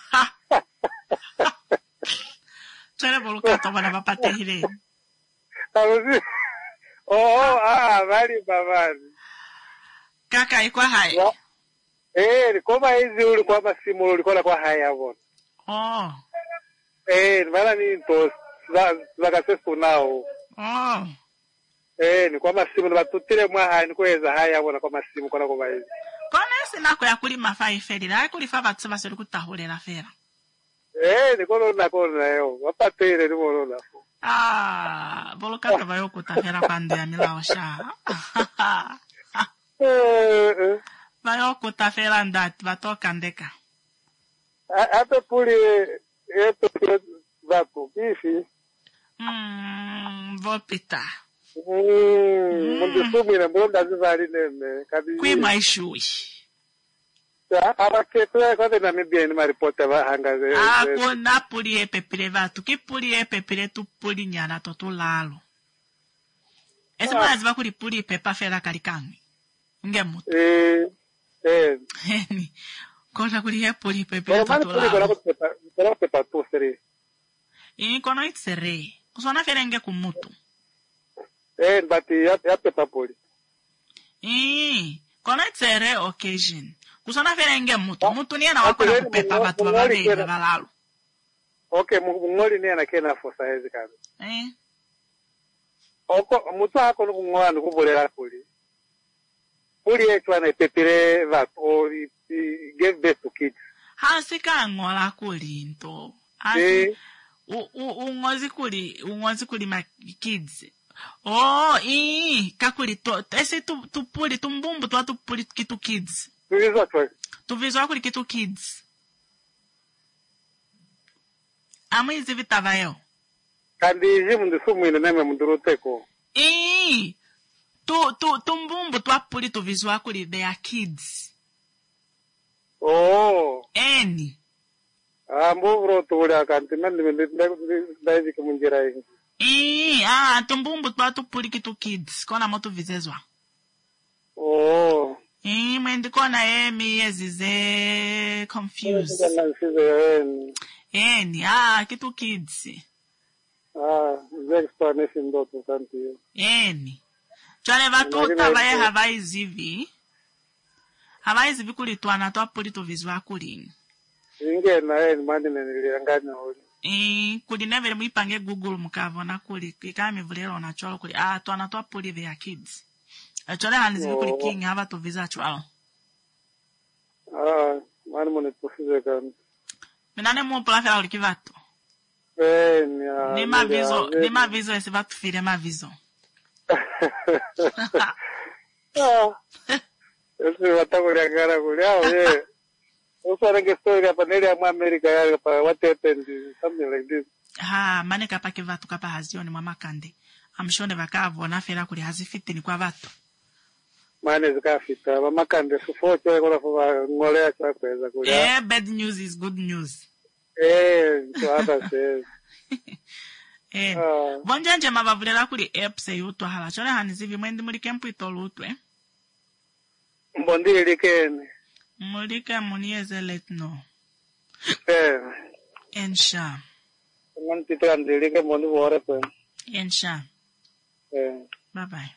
Chole volukato wana vapate hile. Oh, ah, vali babani. Kaka ikwa hai. Eh, koma hizi ulikuwa masimu ulikuwa kwa hai hapo. Oh. Eh, wala ni to za kasefu nao. Oh. Eh, ni kwa masimu batutire mwa hai ni kweza hai hapo na kwa masimu kwa kwa hizi. Kona sinako ya kulima fa ifeli la kulifa batse basori kutahulela fera. Eh, ni kono na kona yo. Wapatire ni mono na. Ah, volukato vayo kutafera kwande ya milao sha. Eh. Vayo kutafera ndati batoka ndeka. Hata puli eto vapo kifi. Mm, vopita. Mm, mundisumira mbona ndazivali nene kadi. Kwi maishui. Abakhetwa kwade Namibia ni maripota bahanga ze. Ah, ko Napoli e pepile vatu, ki puli e pepile tu puli nyana toto lalo. Ese mwazi bakuri puli pepa fela kalikangi. Nge mutu. Eh, eh. Heni. Kona kuri e puli pepile toto lalo. Kona kuri pepa, kona pepa tu seri. Ini kono itsere. Kusona fela nge kumutu. Eh, bati ya ya pepa puli. Eh, kono itsere occasion. Kusona fela nge mutu. Mutu ni ana wakona kupepa batu bababei babalalo. Okay, mungoli ni ana kena fosa hezi kazi. Eh. Oko mutu hako nukungoa nukubolera kuli. Kuli yetu ana ipepire vatu or give birth to kids. Hasi ka ngola kuli nto. Hasi Eh, u u ungozi kuli ungozi kuli ma kids. Oh, ii kakuli to ese tu tu puli tumbumbu tu atu puli kitu kids. tulizo chwa. Tu visual kuli kitu kids. Amwizi vitava yo. Kandi iji mundisumu ina neme munduruteko. Ii tu tu tumbumbu tu apuli tu visual kuli they are kids. Oh. Eni. Ambo bro tuwala kanti mende mende ndaiji kumunjira ingi. Ii ah tumbumbu tu atu puli kitu kids. Kona motu vizezwa. Oh. Ii mwendi kona emi yezize confused. Kama nsize en. Eni ah kitu kids. Ah, the explanation ndoto kanti. Eni. Chale vatu tavaye havai zivi. Havai zivi kulituana tu apuli tu vizua kuli. Inge na en mani niliranganya holi. Eh, kuli nevele muipange Google mukavona kuli. Kikami vulero na cholo kuli. Ah, tuana tu apuli they are kids. Chole hani zivi kuli king hava tu visa chwalo. Ah, mani mune tusize kanti. Minane mupula fela uli kivatu. En ya. Ni mavizo, ni mavizo esi vatu file mavizo. Ah. Ese watakuri ngara kuli ah ye. Also like a story of an area of America what happened something like this. Ha, mane kapa kivatu kapa hazioni mama kande. Amshonde vakavona fela kuli hazifiti ni kwa vatu. Mane zikafita mama kande sufocho kola for ngolea cha kweza kuli. Eh, bad news is good news. Eh, so others says. Eh, Ah. bonjanje mabavulela kuli apps yuto hala. Chole hani zivi mwendi muri kempu itolutwe. Mbondi likeni. Mulike munieze let no. Eh. Ensha. Ngan titran dilike mbondi wore pe. Ensha. Eh. Bye bye.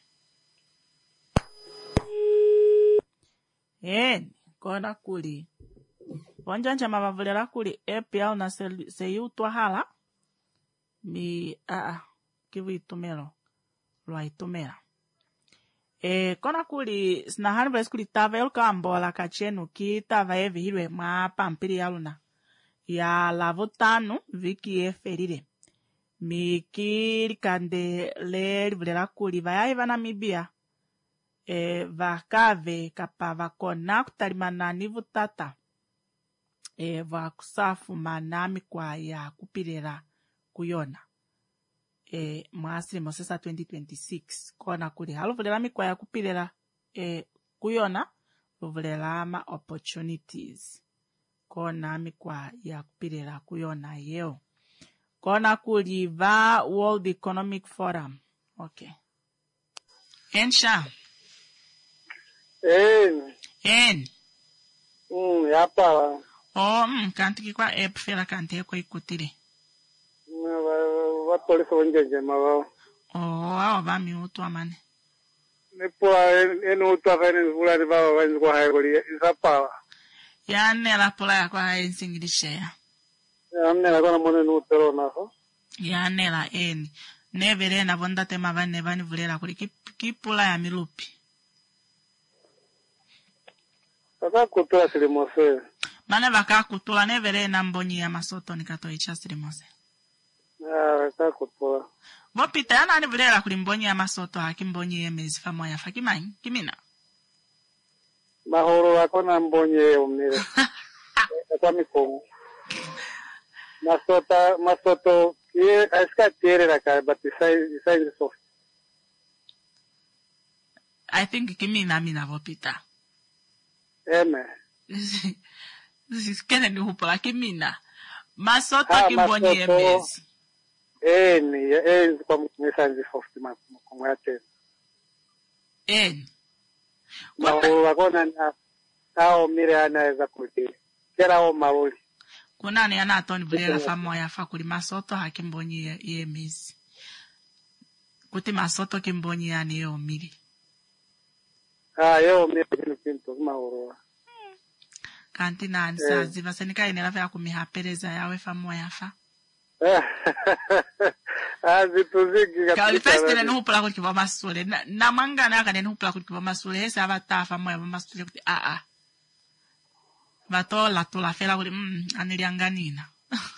Eh, kona kuli. Bonjanje mabavulela kuli app yao na se, se yuto hala. Mi a a kivu itumelo. Lwa itumela. E kona kuli sinahani vles kuli tava yolu kambola kachenu ki tava evi hilwe ma pampiri yaluna. Ya lavo tanu viki e ferire. Mi ki kande le vulela kuli vaya iva Namibia. E vakave kapa vakona kutalimana nivu tata. E vakusafu manami kwa ya kupirera kuyona. E mwasiri mosesa twenty twenty-six kona kuli haluvulela mikwa ya kupirela e kuyona luvulela ama opportunities kona mikwa ya kupirela kuyona yeo kona kuli va World Economic Forum. Okay. Ensha. Eh. En. Mm, yapa. Oh, mm, kanti kikwa app fela kanti kwa ikutile. Wa polisi wonjenje mawa. Oh, awa vami utu amane. Nipo enu utafani fulani baba wanzi kwa hayo kuli isapa. Ya nela pola ya kwa hai nsingilishe ya. Amne na kona mone nutero nafo. Ya nela eni. Nevere na vonda tema vane vani vulela kuli kip, kipula ya milupi. Kaka kutoa silimose. Mane vaka kutula nevere na mbonyi ya masoto nikato ichastri mose. Ah, kaka kutoa. Vopita ya nani vulela kuli mbonyi ya masoto haki mbonyi ya mezi famo ya fakimanyi. Kimina? Mahoro wako na mbonye umnire. Kwa mikongo. Masota, masoto, ye, aska tiere la ka, but the size, the size is soft. I think kimina mina vopita. Eme. Kene ni hupula kimina. Masoto Ah, kimbonyi masoto. emezi. Eni, eni kwa mwesanzi fofti kumwate. Eni. Na wakona na hao mire anaweza kuti. Kera hao mauli. Kuna ni anatoni vile famo ya fa kuli masoto hakimbonyi emezi. Kuti masoto kimbonyi ya ni yo miri. Ah, yo mire kini pinto mauro. Kanti na ansazi vasenika inela vya kumihapereza yawe famo ya fa. Ah, zituziki Kauli festile ni hupula kuti kiva masule. Na, na manga na kane ni hupula kuti kiva masule. Hese avata famo ya masule kuti a a. Vato la tula fela kuti mm, anilianganina.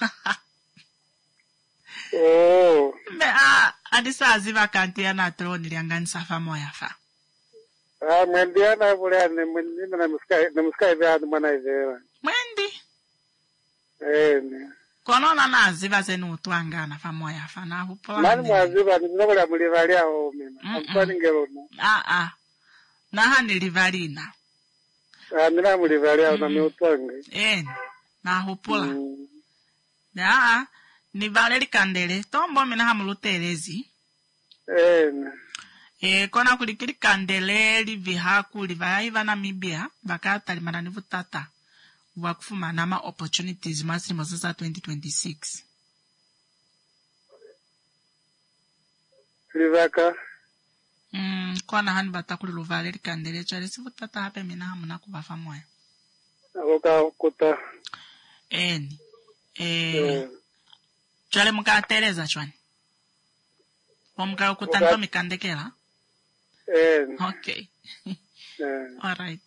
Oh. Me a adisazi vakanti ya natro nilianganisa famo ya fa. Ah, mwendiana vule ane mwendiana na muskai na muskai vya mwana izera. Mwendi. Eni. Konona na ziva zenu utuangana famo ya fa na hupula. Mani mwaziba nizabula mulivalia ho mina. Ampani ngelona. A a. Na hanilivalina. Ah, mina mulivalia na miutwange. Eni. Na hupula. Mm. Ya, ni valeri kandele. Tombo mina hamulutelezi. Eni. E, kona kulikiri kandele li vihaku li vaiva na mibia. Vakata li mananivu tata. Wakufuma nama opportunities masri mosasa twenty twenty-six. Livaka. Mm, kona hani batakuli lu valeri kandele. Chale sivu tata hape mina hamuna kubafa moya. Oka kuta. Eni. E, chale muka tereza chwani. Muka ukutanto mikandekela. Eni. Okay. All right.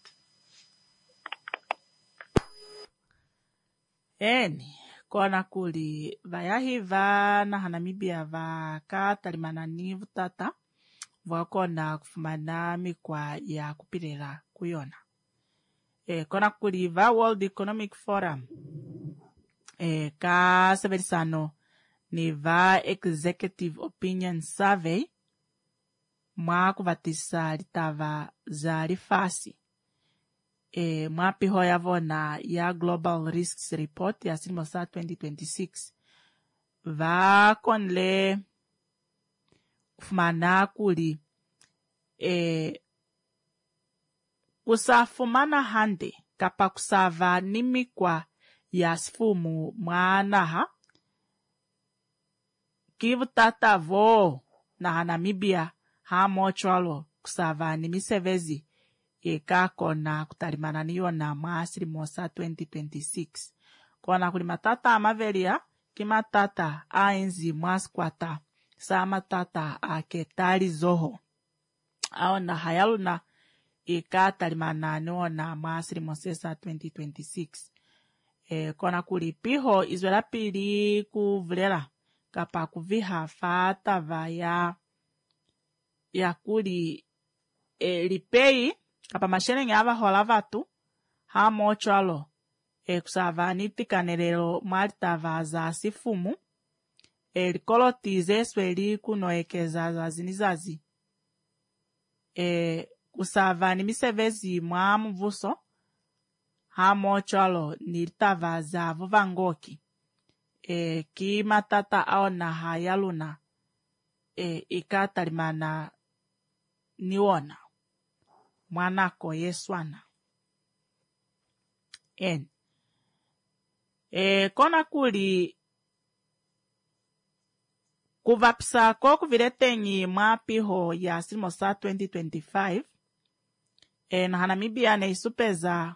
Eni, kona kuli vayahiva na hanamibia vaka talimanani vutata vakona kufumana mikwa ya kupirira kuyona. E, kona kuli va World Economic Forum e, ka severisano ni va Executive Opinion Survey mwa kuvatisa litava za lifasi. E, mwapiho yavona ya Global Risks Report ya silimosa twenty twenty-six. Va konle kufumana kuli e, kusafumana hande kapa kusava nimikwa ya sifumu mwanaha kivutata vo na Namibia ha mochwalo kusava nimisevezi eka kona kutalimana niyo na maasiri mosa twenty twenty-six. Kona kulimatata amavelia kimatata aenzi mwaskwata sa matata aketali zoho. Aona hayaluna eka talimana niyo na maasiri mosesa twenty twenty-six. E, kona kulipiho izwela pili kuvlela kapa kuviha fata vaya ya kuli e, lipei kapa mashenenge ava hola vatu ha mochwalo e kusava nitikanelelo mwalitava za sifumu e likolotize sweli kunoekeza za zinizazi e kusava ni misevezi mwa mvuso ha mochwalo nilitava za vuvangoki e ki matata aona hayaluna e ikatalimana niona mwanako yeswana. En. E kona kuli kuvapisa ko kuviletengi mwapiho ya silimosa twenty twenty-five. E na Namibia ne isupeza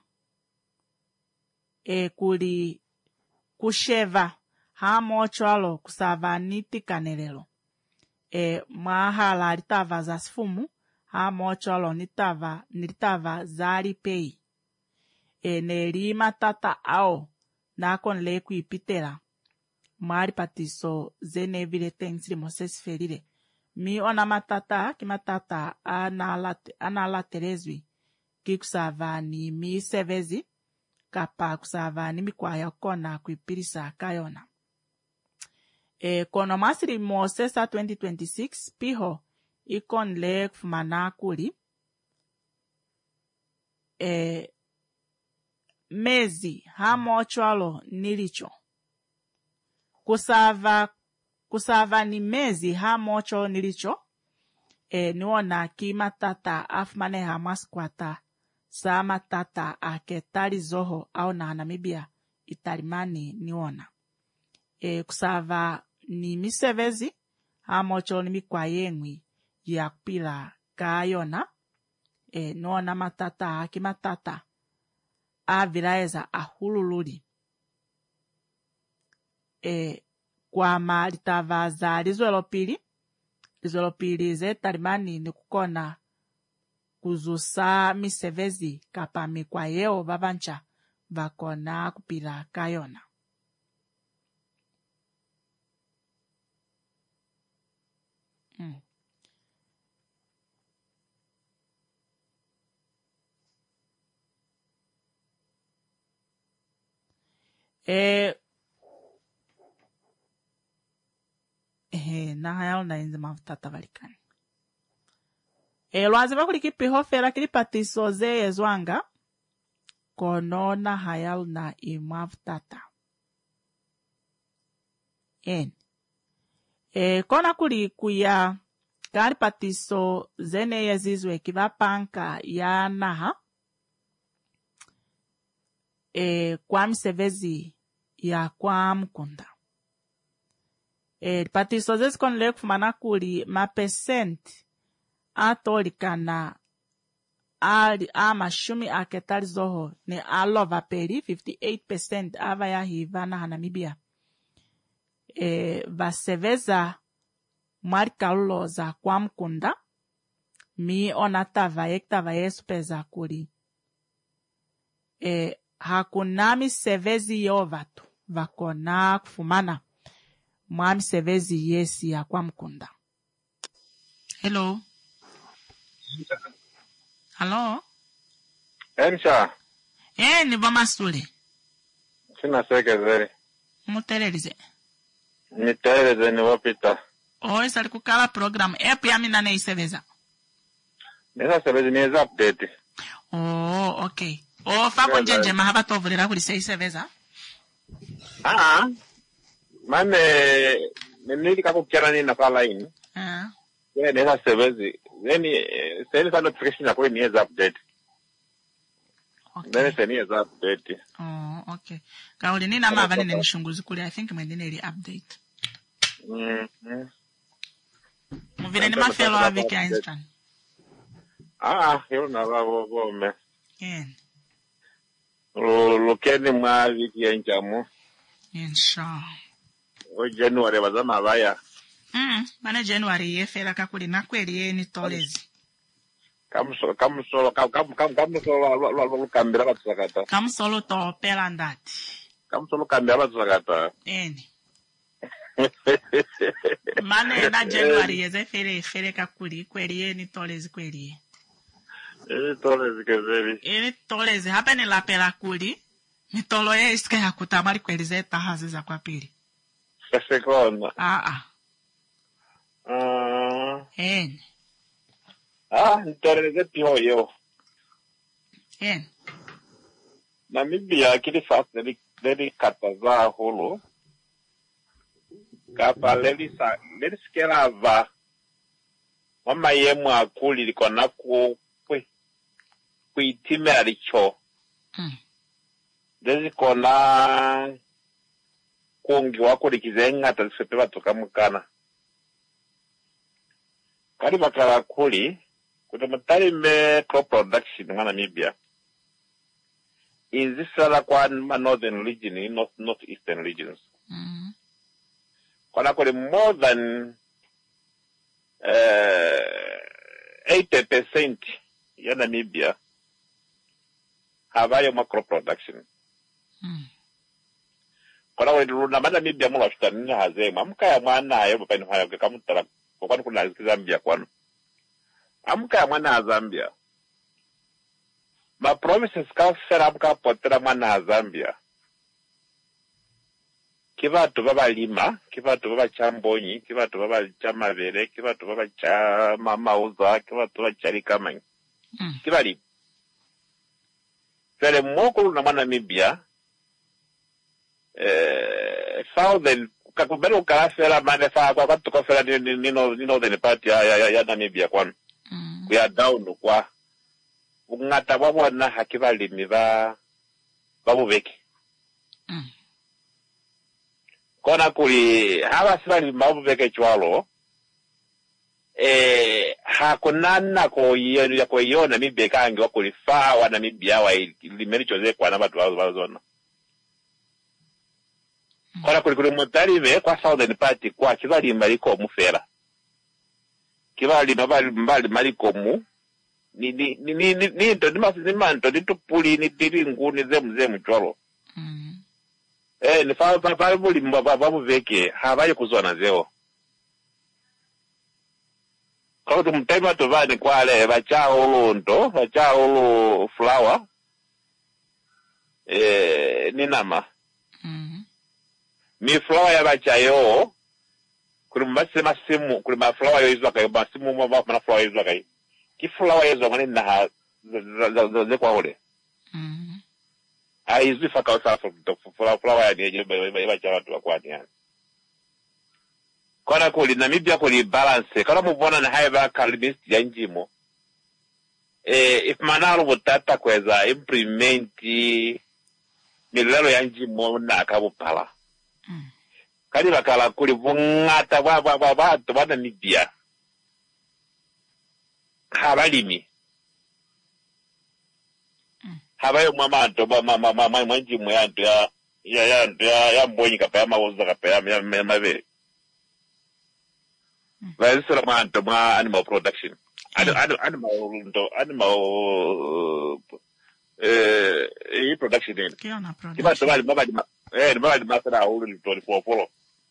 e kuli kusheva ha mochwalo kusava nitikanelelo. E mwahala litava za sifumu ha mochwalo nitava nitava zali pei. E neli matata ao na konle kuipitela. Mwari patiso zene vile tengsili moses felile. Mi ona matata ki matata analate analaterezwi ki kusava ni mi sevezi kapa kusava ni mikwaya kona kuipirisa kayona. E kono masiri mosesa twenty twenty-six piho ikon le kufumana kuli e mezi hamochwalo nilicho. Kusava kusava ni mezi hamocho nilicho. E niona kimatata afmane hamaskwata sa matata aketali zoho au na Namibia italimani niona. E kusava ni misevezi hamocho ni mikwayengwi ya kupila kayona. E niona matata akimatata aviraeza ahulululi. E kwa ma litava za lizuelo pili. Lizuelo pili ze talimani ni kukona kuzusa misevezi kapa mikwayeo babancha bakona kupila kayona. Mm. E Eh, na hayal na inze mavutata valikani. E lwazi bakuli kipiho fera kili patiso ze yezwanga kono na hayal na imavutata. En. E kona kuli kuya kali patiso zene yezizwe kiva panka ya naha. E kwa msevezi ya kwa mkunda. E patiso zezi konle kufumana kuli ma percent atolikana ali ama shumi aketali zoho ne alova peri fifty-eight percent ava ya hivana Hanamibia. E vaseveza mwalikalulo za kwa mkunda mi onatava yektava yesu peza kuli. E hakunami sevezi yovatu vakona kufumana mwami sevezi yesi ya kwa mkunda. Hello. Hello. Ensha. Eh, ni bama sule. Sina seke zeri. Mutelelize. Niteleze ni wapita. Oh, isa likukala program. Epu ya mina ne iseveza. Nisa sevezi ni eza update. Oh, okay. Oh, fako njenje mahaba tovulira kuli se iseveza. Ah. Mane nili kako kiara ni nafala ini. Ah. Yeah, nisa sevezi. Zeni seni sa notification yako ni eza update. Okay. Zeni seni eza update. Oh, okay. Kauli nina mava nene nishunguzi kuli. I think mwendine ili update. Mm-hmm. Muvile ni mafelo wa wiki ya instant. Ah, hiyo na wao wao Yen. Lukeni mwa wiki ya inchamu. Insha. O January bazama baya. Mm, bane January yefera kakuli na kweli ye ni tolezi. Kamuso kamuso kam kam kam kamuso lukambira batsakata. Kamusolo to pela ndati. Kamuso lukambira batsakata. Eni. Mane na January yeze fere fere kakuli kweli ye ni tolezi kweli ye. Ni tolezi kezeli. Ni tolezi hapa ni la pela kuli. Ni tolo ye iske ya kutamari kweli zeta hazi za kwa pili. Kasekona. Ah ah. Ah. Eni. Ah, nitoleze piho yo. Eni. Namibia kili fast deli deli kataza holo. Kapa leli sa leli skera va. Mama yemu akuli likona ku kwe. Kuitime alicho. Mm. Dezi kona kungi wako likizenga tazisepewa toka mukana. Kari bakala kuli, kutamatari me crop production nga Namibia. Inzisala kwa ma northern region, north, northeastern regions. Mm. Kona kuli more than uh, eighty percent ya Namibia habayo ma crop production. Mm. Kona kuli runa ma Namibia mula shutani hazema. Muka ya mwana ayo bapani haya kakamutara kwa kuna naziki Zambia kwanu. Amuka ya mwana Zambia. Ma promises ka fera amuka potera mwana Zambia. Kiva tu baba lima, kiva tu baba chambonyi, kiva tu baba chama vere, kiva tu baba chama mauza, kiva tu baba chari kamani. Mm. Kiva lima. fere mokulu na Namibia eh southern kakubelo kafera mane fa kwa kwa tukofera ni nino nino the party ya ya, ya Namibia kwano mm. kuya down kwa ungata babona hakibalimi ba babubeki mm. kona kuli hawa sibali babubeke chwalo eh hakunana ko yenu ya ko yona Namibia kangi wakuli fa wa Namibia wa limeri choze kwa na batu bazona kona kuli kuli mutalive kwa southern party kwa kibali maliko mufera kibali mabali mbali maliko mu ni ni ni ni ni ni ndo ni masi manto ni tupuli ni tiri nguni zemu zemu chwalo mm. eh ni fa fa fa buli babu veke habaye kuzona zeo kwa tumtema tovani kwale bachao londo bachao lo flower eh ni nama mm. mi flower ya bachayo kuri mbase masimu kuri ma flower yo izwa kai masimu mo ba na flower izwa kai ki flower yezo ngani na za za kwa ole mm aizu fa ka sa flower flower ya ni je bachayo tu kwa ni kona kuli Namibia kuli balance kana mubona na haiba kalbist ya njimo eh if manalo butata kweza implement milalo ya njimo na kabupala mm. kali bakala kuli bungata ba ba ba ba to bana Namibia habalimi mm. habayo mama to ba mama mama njimo ya ya ya ya ya mbonyi kapaya mawoza kapaya ya mabe Well, it's about animal production. Animal, animal, animal, uh, production. Kiona production. Kiba baba baba eh baba baba na ulu twenty-four follow.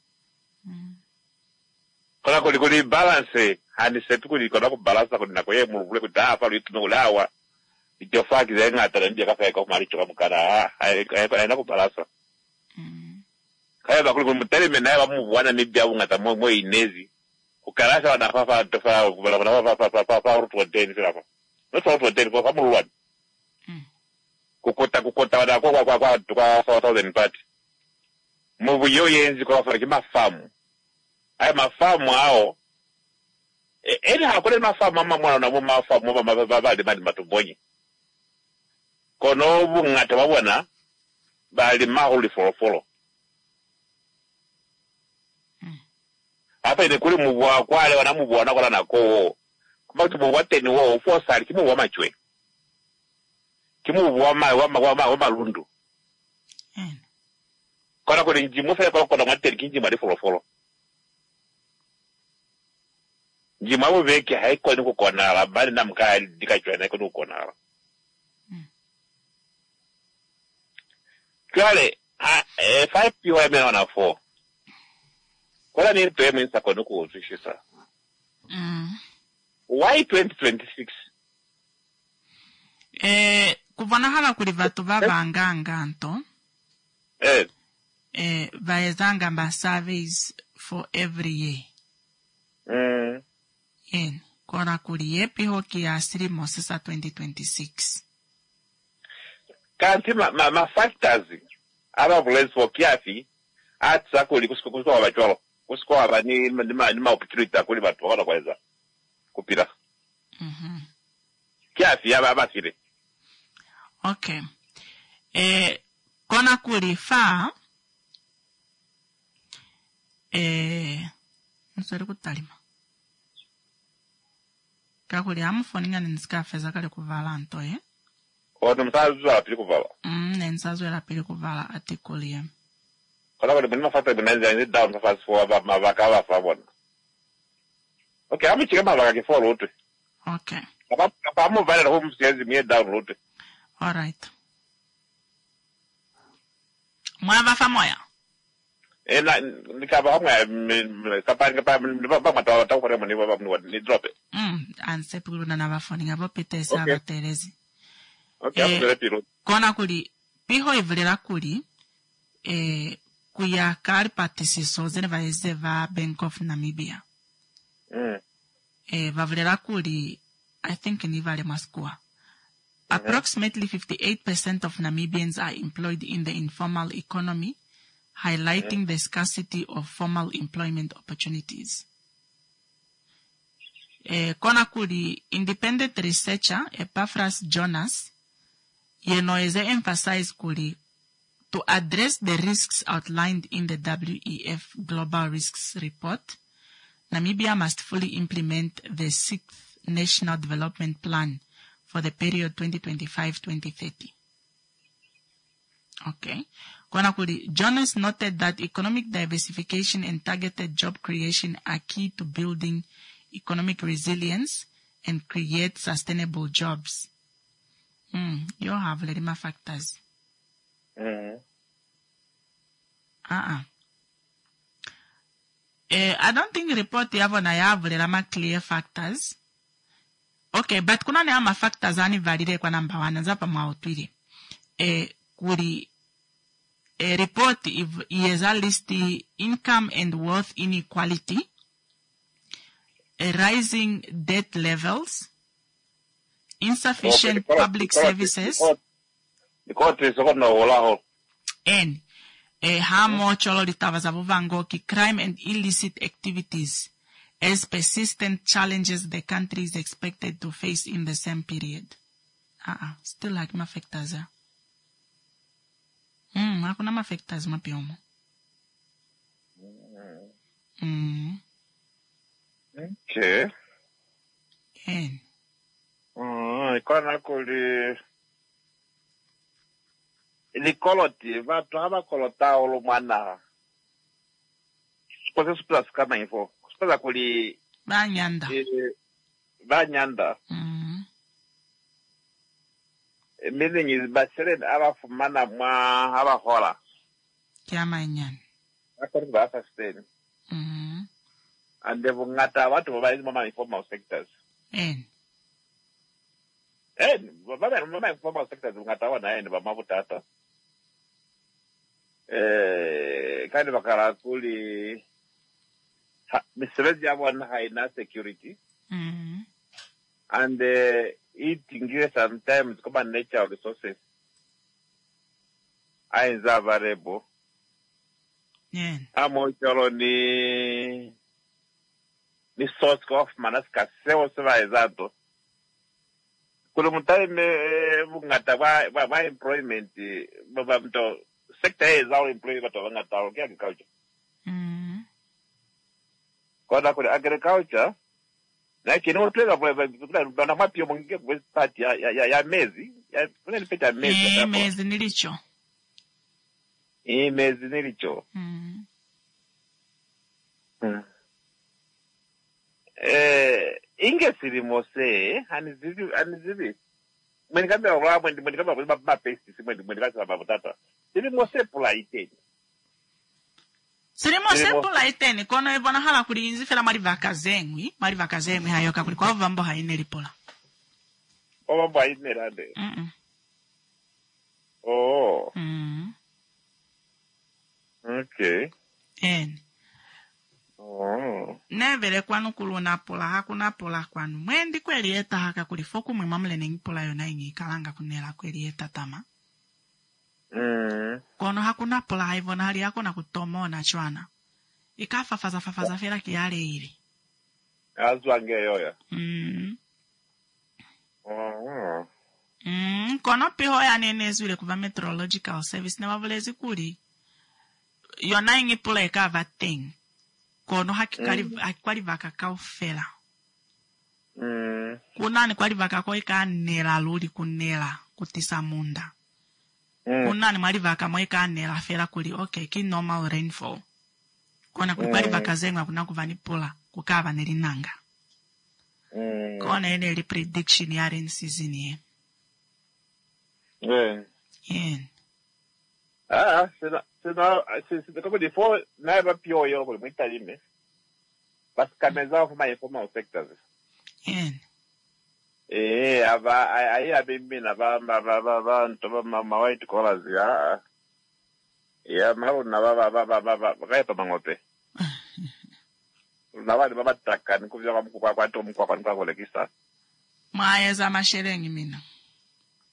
Kona kuli kuli balance hani setu kuli kona ku balance kuli nakoye mulule ku dafa litu ngulawa. Ito faki zenga tara ndia kafa ko mari choka mukana ah ai ai na ku balance. Mm. Kaya bakuli kuli mutele mena ba mu wana Namibia ungata mo mo inezi. Ukarasa wana fafa tofa kubala wana fafa fafa fafa rutu wadeni sirafa. Nusu rutu wadeni kwa kamu luwani. Kukota kukota wana kwa kwa kwa kwa kwa kwa southern party. Mubu yo yenzi kwa wafaki mafamu. Haya mafamu hao. Eni hakule mafamu mama mwana na mama mafamu mama mababadi madi matumbonyi. Kono ubu ngata wabwana. Bali mahuli folo folo. Hapa ine kuli mubwa kwale wana mubwa wana kwa nako kuma mubwa teni wo ufosali kimu mubwa machwe kimu mubwa wama wama wama wama lundu mm. Kona kuli njimu faya kwa kwa mwateri kinji mali folo folo njima wu veke haiko niku konala bali na mkaa dika chwe na iko niku konala mm. Kwale eh, five P O M wana four Kola ni to eme nsa kono ku ofishisa. Mm. Why twenty twenty-six? Eh kuvana hala kuli vatu babanga nganto. Eh. Eh vaezanga mba surveys for every year. Mm. En kona kuli yepi hoki ya asiri mosesa twenty twenty-six. Kanti ma ma, ma factors aba bulezi for kiafi atsa kuli kusikukuswa wabacholo. Kusiko aba ni ni ma ni ma opportunity akuli batu wakona kweza kupira. Mhm. Kiasi aba aba sire. Okay. Eh kona kuli fa eh nsari kutalima. Kakuli amufoni ngani nsikafeza kale kuvala nto eh. Odo msazu apili kuvala. Mm nensazu era apili kuvala atikuli. Kona kuli bima fata bimenza ni down na fast for aba mabaka aba favor. Okay, amu chika mabaka ke follow tu. Okay. Kapa kapa amu vale na home siezi mie download. All right. Mwava fa moya. Eh na nikaba hamu ya kapa kapa ba matawa tawa kwa mani ba ni drop it. Mm, anse pulu na nava phone ngabo petesa Okay. abaterezi. Okay, amu vele piro. Kona kuli piho ivulera kuli eh kuya kari patisiso zene vaeze va Bank of Namibia. Mm. Eh vavulera kuli I think ni vale maskua. Approximately fifty-eight percent of Namibians are employed in the informal economy, highlighting mm. the scarcity of formal employment opportunities. Eh, kona kuri independent researcher Epaphras Jonas yenoeze emphasize kuri to address the risks outlined in the W E F Global Risks Report, Namibia must fully implement the sixth National Development Plan for the period twenty twenty-five to twenty thirty. Okay. Kona kuri Jonas noted that economic diversification and targeted job creation are key to building economic resilience and create sustainable jobs. Mm, you have lerima factors. Mm-hmm. Uh-uh. Eh, I don't think report yavo na yavu lerama clear factors. Okay, but kuna ne ama factors ani valide kwa namba one zapa mautwiri. Eh, kuri eh, report if yeza listi income and wealth inequality, a rising debt levels, insufficient okay, public because, services, because, because and a hamo cholo litavazavuvangoki crime and illicit activities as persistent challenges the country is expected to face in the same period. Uh-uh, still like ma factors. Hmm, hakuna ma factors mapiomo. Hmm. Okay. And mm, ikona kuli inequality vatu hava kolota olo mwana supose suplas kama info supose kuli banyanda e, banyanda mm e, meaning is basere ava fumana mwa ava hola kiama enyan akori ba sustain mm and they will ngata watu baba mama informal sectors and and baba mama informal sectors ngata wana ene baba mabutata eh kind of bakara kuli misebenzi yabo haina security mm and uh, it ingiwe sometimes kuba nature resources ainza variable yeah amo cholo ni ni source of manaska sewo seva exato kulo mutime bungata ba ba employment baba mto sector is all employee but ngata o agriculture mm koda kule agriculture na kino tlega bana mapio mwingie kwa start ya ya, ya mezi ya nini peta mezi eh mezi nilicho eh mezi nilicho mm mm eh ingesiri mose anizivi anizivi mwenye kama wa mwenye mwenye kama ba ba pesti mwenye mwenye kama ba batata siri mose polite siri mose polite ni kono ebona hala kuli inzi fela mari vakazengwi mari vakazengwi hayoka kuli kwa vambo haine lipola o vambo haine rande mm oh mm okay en oh nevele kwanu kuluna pola hakuna pola kwanu mwendi kweli eta haka kulifoku mwe mamle nengi pola yona ingi kalanga kunela kweli eta tama mm kono hakuna pola haivona hali yako na kutomona chwana ikafa faza faza fela kiale ili azwange yoya mm oh mm kono piho ya nenezwile kuva meteorological service ne wavulezi kuli yona ingi pola ikava thing kono hakikali mm. hakikwali vaka kaufela mm kunani kwali vaka ko ikanela luli kunela kutisa munda mm. kunani mali vaka mo ikanela fela kuli okay ki normal rainfall kona kwali vaka zenga kuna kuvani pola kukava nelinanga mm kona ene li prediction ya rain season ye yeah yeah ah sina sina sina como de for nada pior yo por muita lime mas cameza for my informal sectors yeah eh aba aí a bimbi na ba ba ba ba ba ntoba mama white collars ya ya mau na ba ba ba ba ba ba pa mangope na ba ba taka ni kuvya kwa mkwa kwa to mkwa kwa kwa lekisa maeza masherengi mina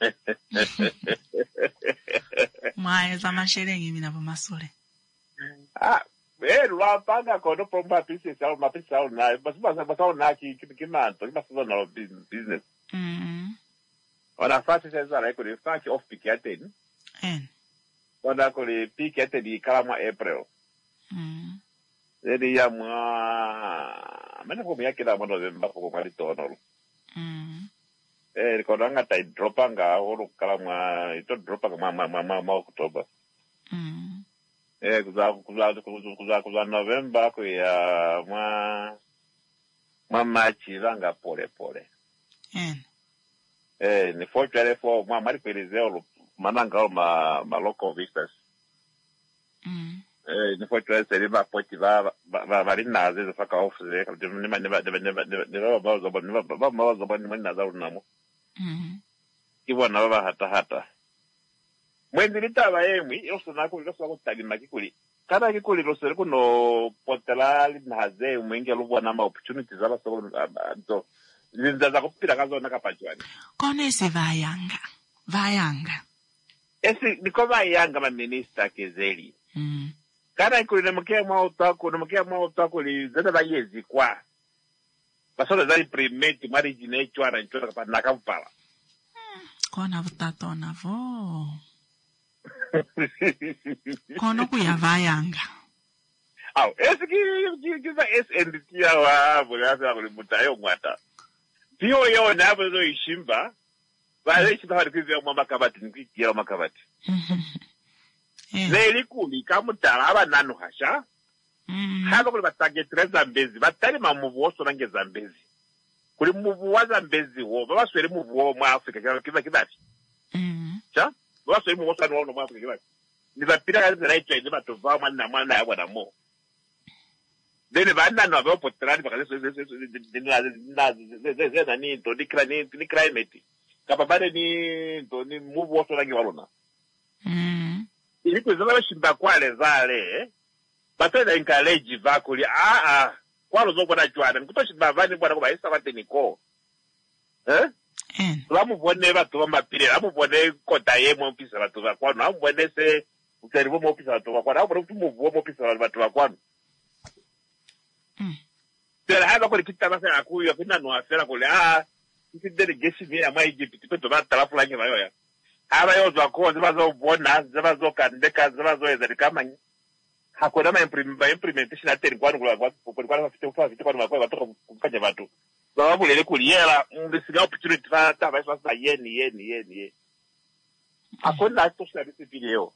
Mwa eza masherengi mina bomasole. Ah, eh, lwa panga kono pomba pisi sa ma pisi sa na, mas mas mas na ki ki ki manto, ki mas na business. Mm. Ona fasi sasa la ko le faki off piquete. En. Ona ko le piquete di kala April. Mm. Edi ya mwa mena ko ya kila mo November ko mali tono. Mm. Eh, ko nga tai dropanga oro kala mwa ito dropanga ma ma ma ma October. Mm. Eh, kuza kuza kuza kuza kuza November ko ya mwa mwa machi ranga pole pole. En. Eh, ni fortune for mwa mari kwelezeo mananga ma ma local visitors. Mm. Eh, ni fortune se riba poti va va va rinaze za faka office de ni ma ni ba de ne ba de ba ba zo ba ni ba ba ma zo ba ni na za unamo. Mm. Ibona baba hata hata. Mwendi litaba yemwi yoso nako loso ko tagima kikuli. Kada kikuli loso ko no potelali naze mwengi alubona ma opportunities ala so so linda za kupira kazo na kapachwani. Kone se vayanga. Vayanga. Esi niko vayanga ma minister kezeli. Mm. Kada kikuli nemke mwa utako nemke mwa utako li zeda bayezi kwa. Basola zali primate marriage ne chwara nchora kapa nakampala. Kona butato na vo. Kono kuyavayanga. Aw, eski kiza S N D ya wa bulasa kuli mutayo mwata. Tiyo yo na bozo ishimba. Ba ishimba hadi kiza mwa makabati nikira makabati. Zeli kuli kamutala abananu hasha. Haba kuli batage treza mbezi, batali mamuvuoso nange zambezi. Kuli muvuwa zambezi wo, baba swere muvuwa mwa Afrika kiza kidati. Mm. Cha? Baba swere muvuwa sana mwa Afrika kidati. Nibapira kazi na icho nima tova mwana mwana ya wana mo. Deni banda no abeho potrani bakaze so na na ni to dikra ni ni climate. Kapabare ni to ni move woso nange walona. Mm. Ili kwezala shimba kwale zale. Batenda encourage vakuli a a kwalo zo bona jwana nkuto shimba vani bwana kuba isa bate niko. Eh? En. Lamu bone batu ba mapire, lamu bone kota ye mo pisa batu ba kwano, lamu bone se utaribo mo pisa batu ba kwano, lamu bone tumu mo pisa batu ba kwano. Mm. Tera haba kuli kita basa akuyo kuna no afera kuli ah isi delegation ya ma Egypt peto ba talafu lange bayo ya. Aba yo zo ko ziba zo bona, ziba zo kandeka, ziba zo ezali kamanyi. Hakwenda ma implementation ateri kwano kula kwa kwa kwa fite kwa fite kwa kwa batoka kukanya batu. Baba bulele kuliyela mbisiga opportunity fa taba sasa yeni yeni yeni yeni. Akwenda to service video.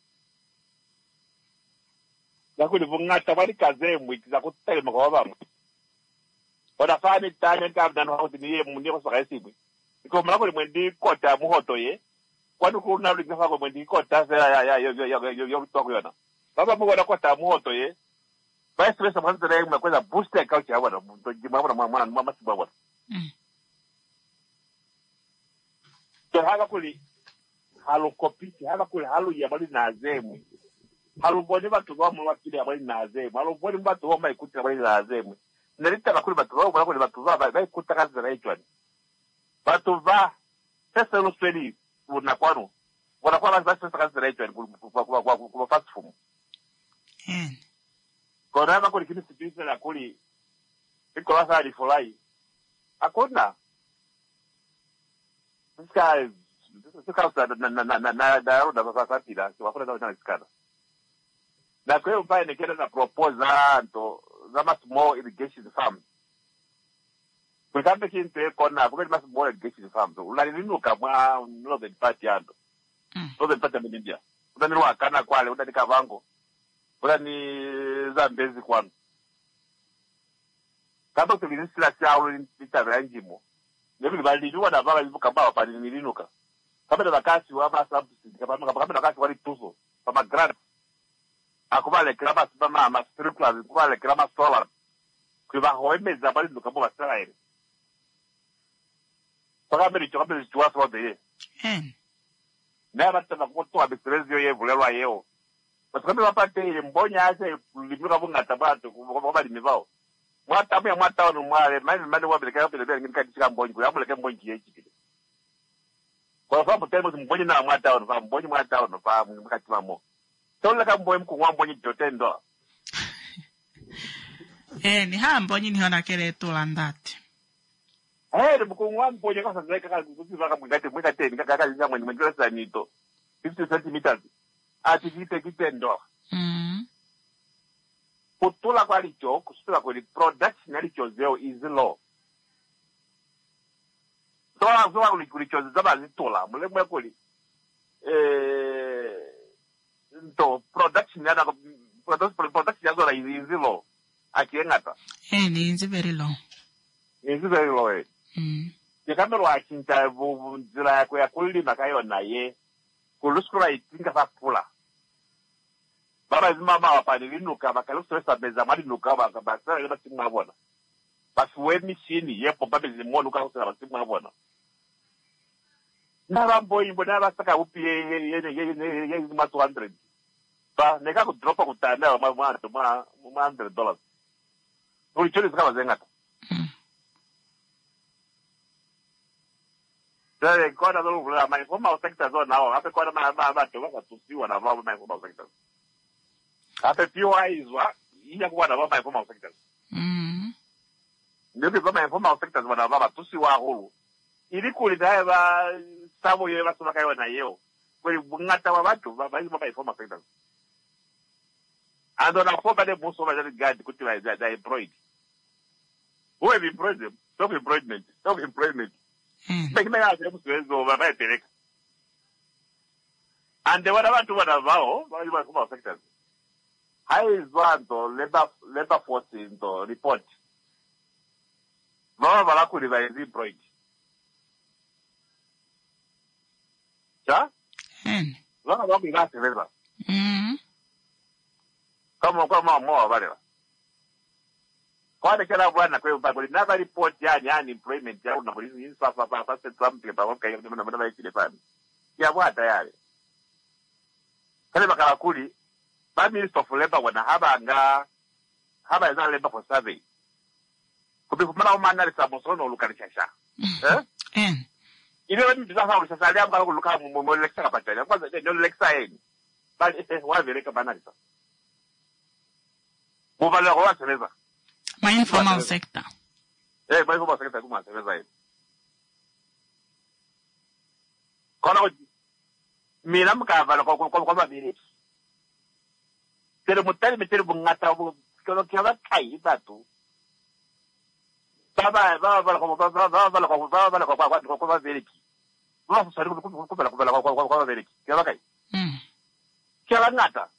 Nakuli vungata bali kaze mwiti za kutelema kwa baba. Oda fani tanya tabda no hauti niye mundi ko saka sibu. Iko mala ko mwendi kota muhoto ye. Kwani ku na linga fa ko mwendi kota se ya ya yo yo yo yo to ko yona. Baba mo na kota muhoto ye. Ba stress mo ntere mo kweza booster ka cha wana to jima wana mwana mama siba wana. Mm. To haga kuli halo kopiti haga kuli halo ya bali na zemu. Halo boni batu ba mo wakili ya bali na zemu. Halo boni batu ba mai kuti bali na zemu. Nerita bakuli batu ba mo kuli batu ba ba kuti kazi na hicho. Batu ba sasa lo sweli una kwano. Wana kwa basi sasa kazi na hicho kwa kwa kwa kwa fast food. En. Kona haba kuli kimi sipisi na kuli iko wasa alifulai. Hakuna. This guy is this guy na na na na na da da sasa sapila kwa kuna ndio inasikana. Na kwa hiyo pale nikenda na proposal to zama small irrigation farm. Kwa sababu kinte kona kwa kama small irrigation farm so ulalinuka mwa northern part yando. Northern part ya India. Unani wakana kwale unani kavango. Unani Zambezi kwano. Kama tulinisila chao litaranjimo. Ndio bali ndio na baba libuka baba pali nilinuka. Kama na wakati wa ma subsidy kama kama na wakati wali tuzo kama grant. Akubale kama mama ma sprinkler akubale kama solar. Kwa hoemeza bali ndio kama wasala ile. Kwa mbele cho mbele cho wasa de. En. Na bata na kutoa bitrezio ye vulelwa yeo. Kwa sababu wapate ile mbonya ase limuka bunga tabatu kwa bali mivao. Mwata mwa mwata ono mwale mali mali wabeleka wabeleka ngini kadi chika mbonyi kwa wabeleka mbonyi yechi kile. Kwa sababu temo mbonye na mwata ono fa mbonye mwata ono fa mkati mamo. Tola ka mbonye mkungwa mbonye jotendo. Eh ni ha mbonye ni hona kele tolandati. Eh mkungwa mbonye kwa sasa kaka kuziva kama ngati mwikate nika kaka nyamwe nyamwe sa nito. fifty centimeters. Ati kite kitendo. Mm. Kutula kwa licho, kusula kwa production ya licho zeo is low. Tola zoa kulicho zaba zitola, mule mwe kuli. Eh, nto production ya na production ya zola is low. Akiengata. Eh ni is very low. Is very low. Eh. Mm. Yekamero achinta nzira yako ya kulima kayo na ye. Kulusukura itinga fa pula. Baba zimama wapanili nuka bakaluso esa beza mali nuka baka basa eba timwa bona. Basuwe machine yepo babe zimwa nuka usera timwa bona. Naba boy bona basaka upi ye ye ye ye ye ma two hundred. Ba neka ku dropa ku tanda ma ma ma one hundred dollars. Uri chole zikaba zengata. Dale kona dolo vula mai foma sector zone nawo ape kona ma ma ba to ba tusiwa na vao mai foma sector. Ape P O I izwa iya kwa na vao mai foma sector. Mm. Ndio kwa mai foma sector zwa vao tusiwa hulu. Ili kulida ba sabo ye ba soma kaiwa na yeo. Kweli ngata wa watu ba ba mai foma sector. Ando na foba de muso ba de gadi kutiwa za za employed. Who have employed them? Self employment. Self employment. Mm. And the one about to what about about sectors. How is one to labor labor force in the report? No, but I could revise the project. Yeah? And No, no, we got the labor. mm. Come on, come on, more about it. Kwa kila bwana kwa hiyo never report yani yani employment ya una polisi sasa sasa sasa Trump ya baba kwa hiyo ndio ndio ile pale ya bwana tayari kale bakala kuli ba minister of labor wana haba nga haba za labor for survey kubi kumana umana le sabosono lukanishasha eh And ile wewe ndio sasa sasa leo ngalo luka mu lecture kapata kwanza ndio lecture yenu bali wa vile kama nani sasa mubale kwa sereza my informal sector. Eh, my informal sector kuma sereza yenu kono mina mkavala kwa kwa kwa babiri tele mutali metele bungata bu kono kiaba kai batu baba baba baba kwa baba baba baba kwa baba kwa kwa kwa kwa babiri no sari ku ku ku bala ku bala kwa kwa kwa babiri kiaba kai Mm. kiaba ngata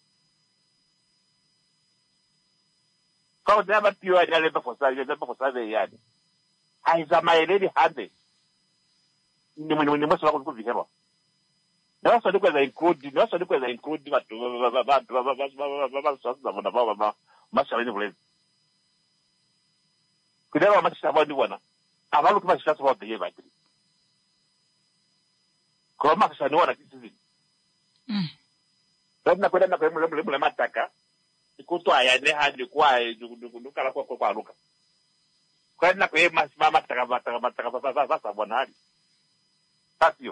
kwa daba pio ya leba for survey leba for survey yani aiza maeledi hade ni mwenye mwenye mwaso wako kuviheba na sasa ndiko za include na sasa ndiko za include watu baba baba baba baba sasa baba baba baba masha ni vile kudema masha baba ni bwana abalu kuma sasa baba yeba akili kwa masha ni wana kitu Mm. Tuna kwenda na kwa mle mle mataka ikuto ayane hadi kwa ndukala kwa kwa luka kwenda kwa yeye mama mataka mataka mataka sasa sasa bwana hadi sio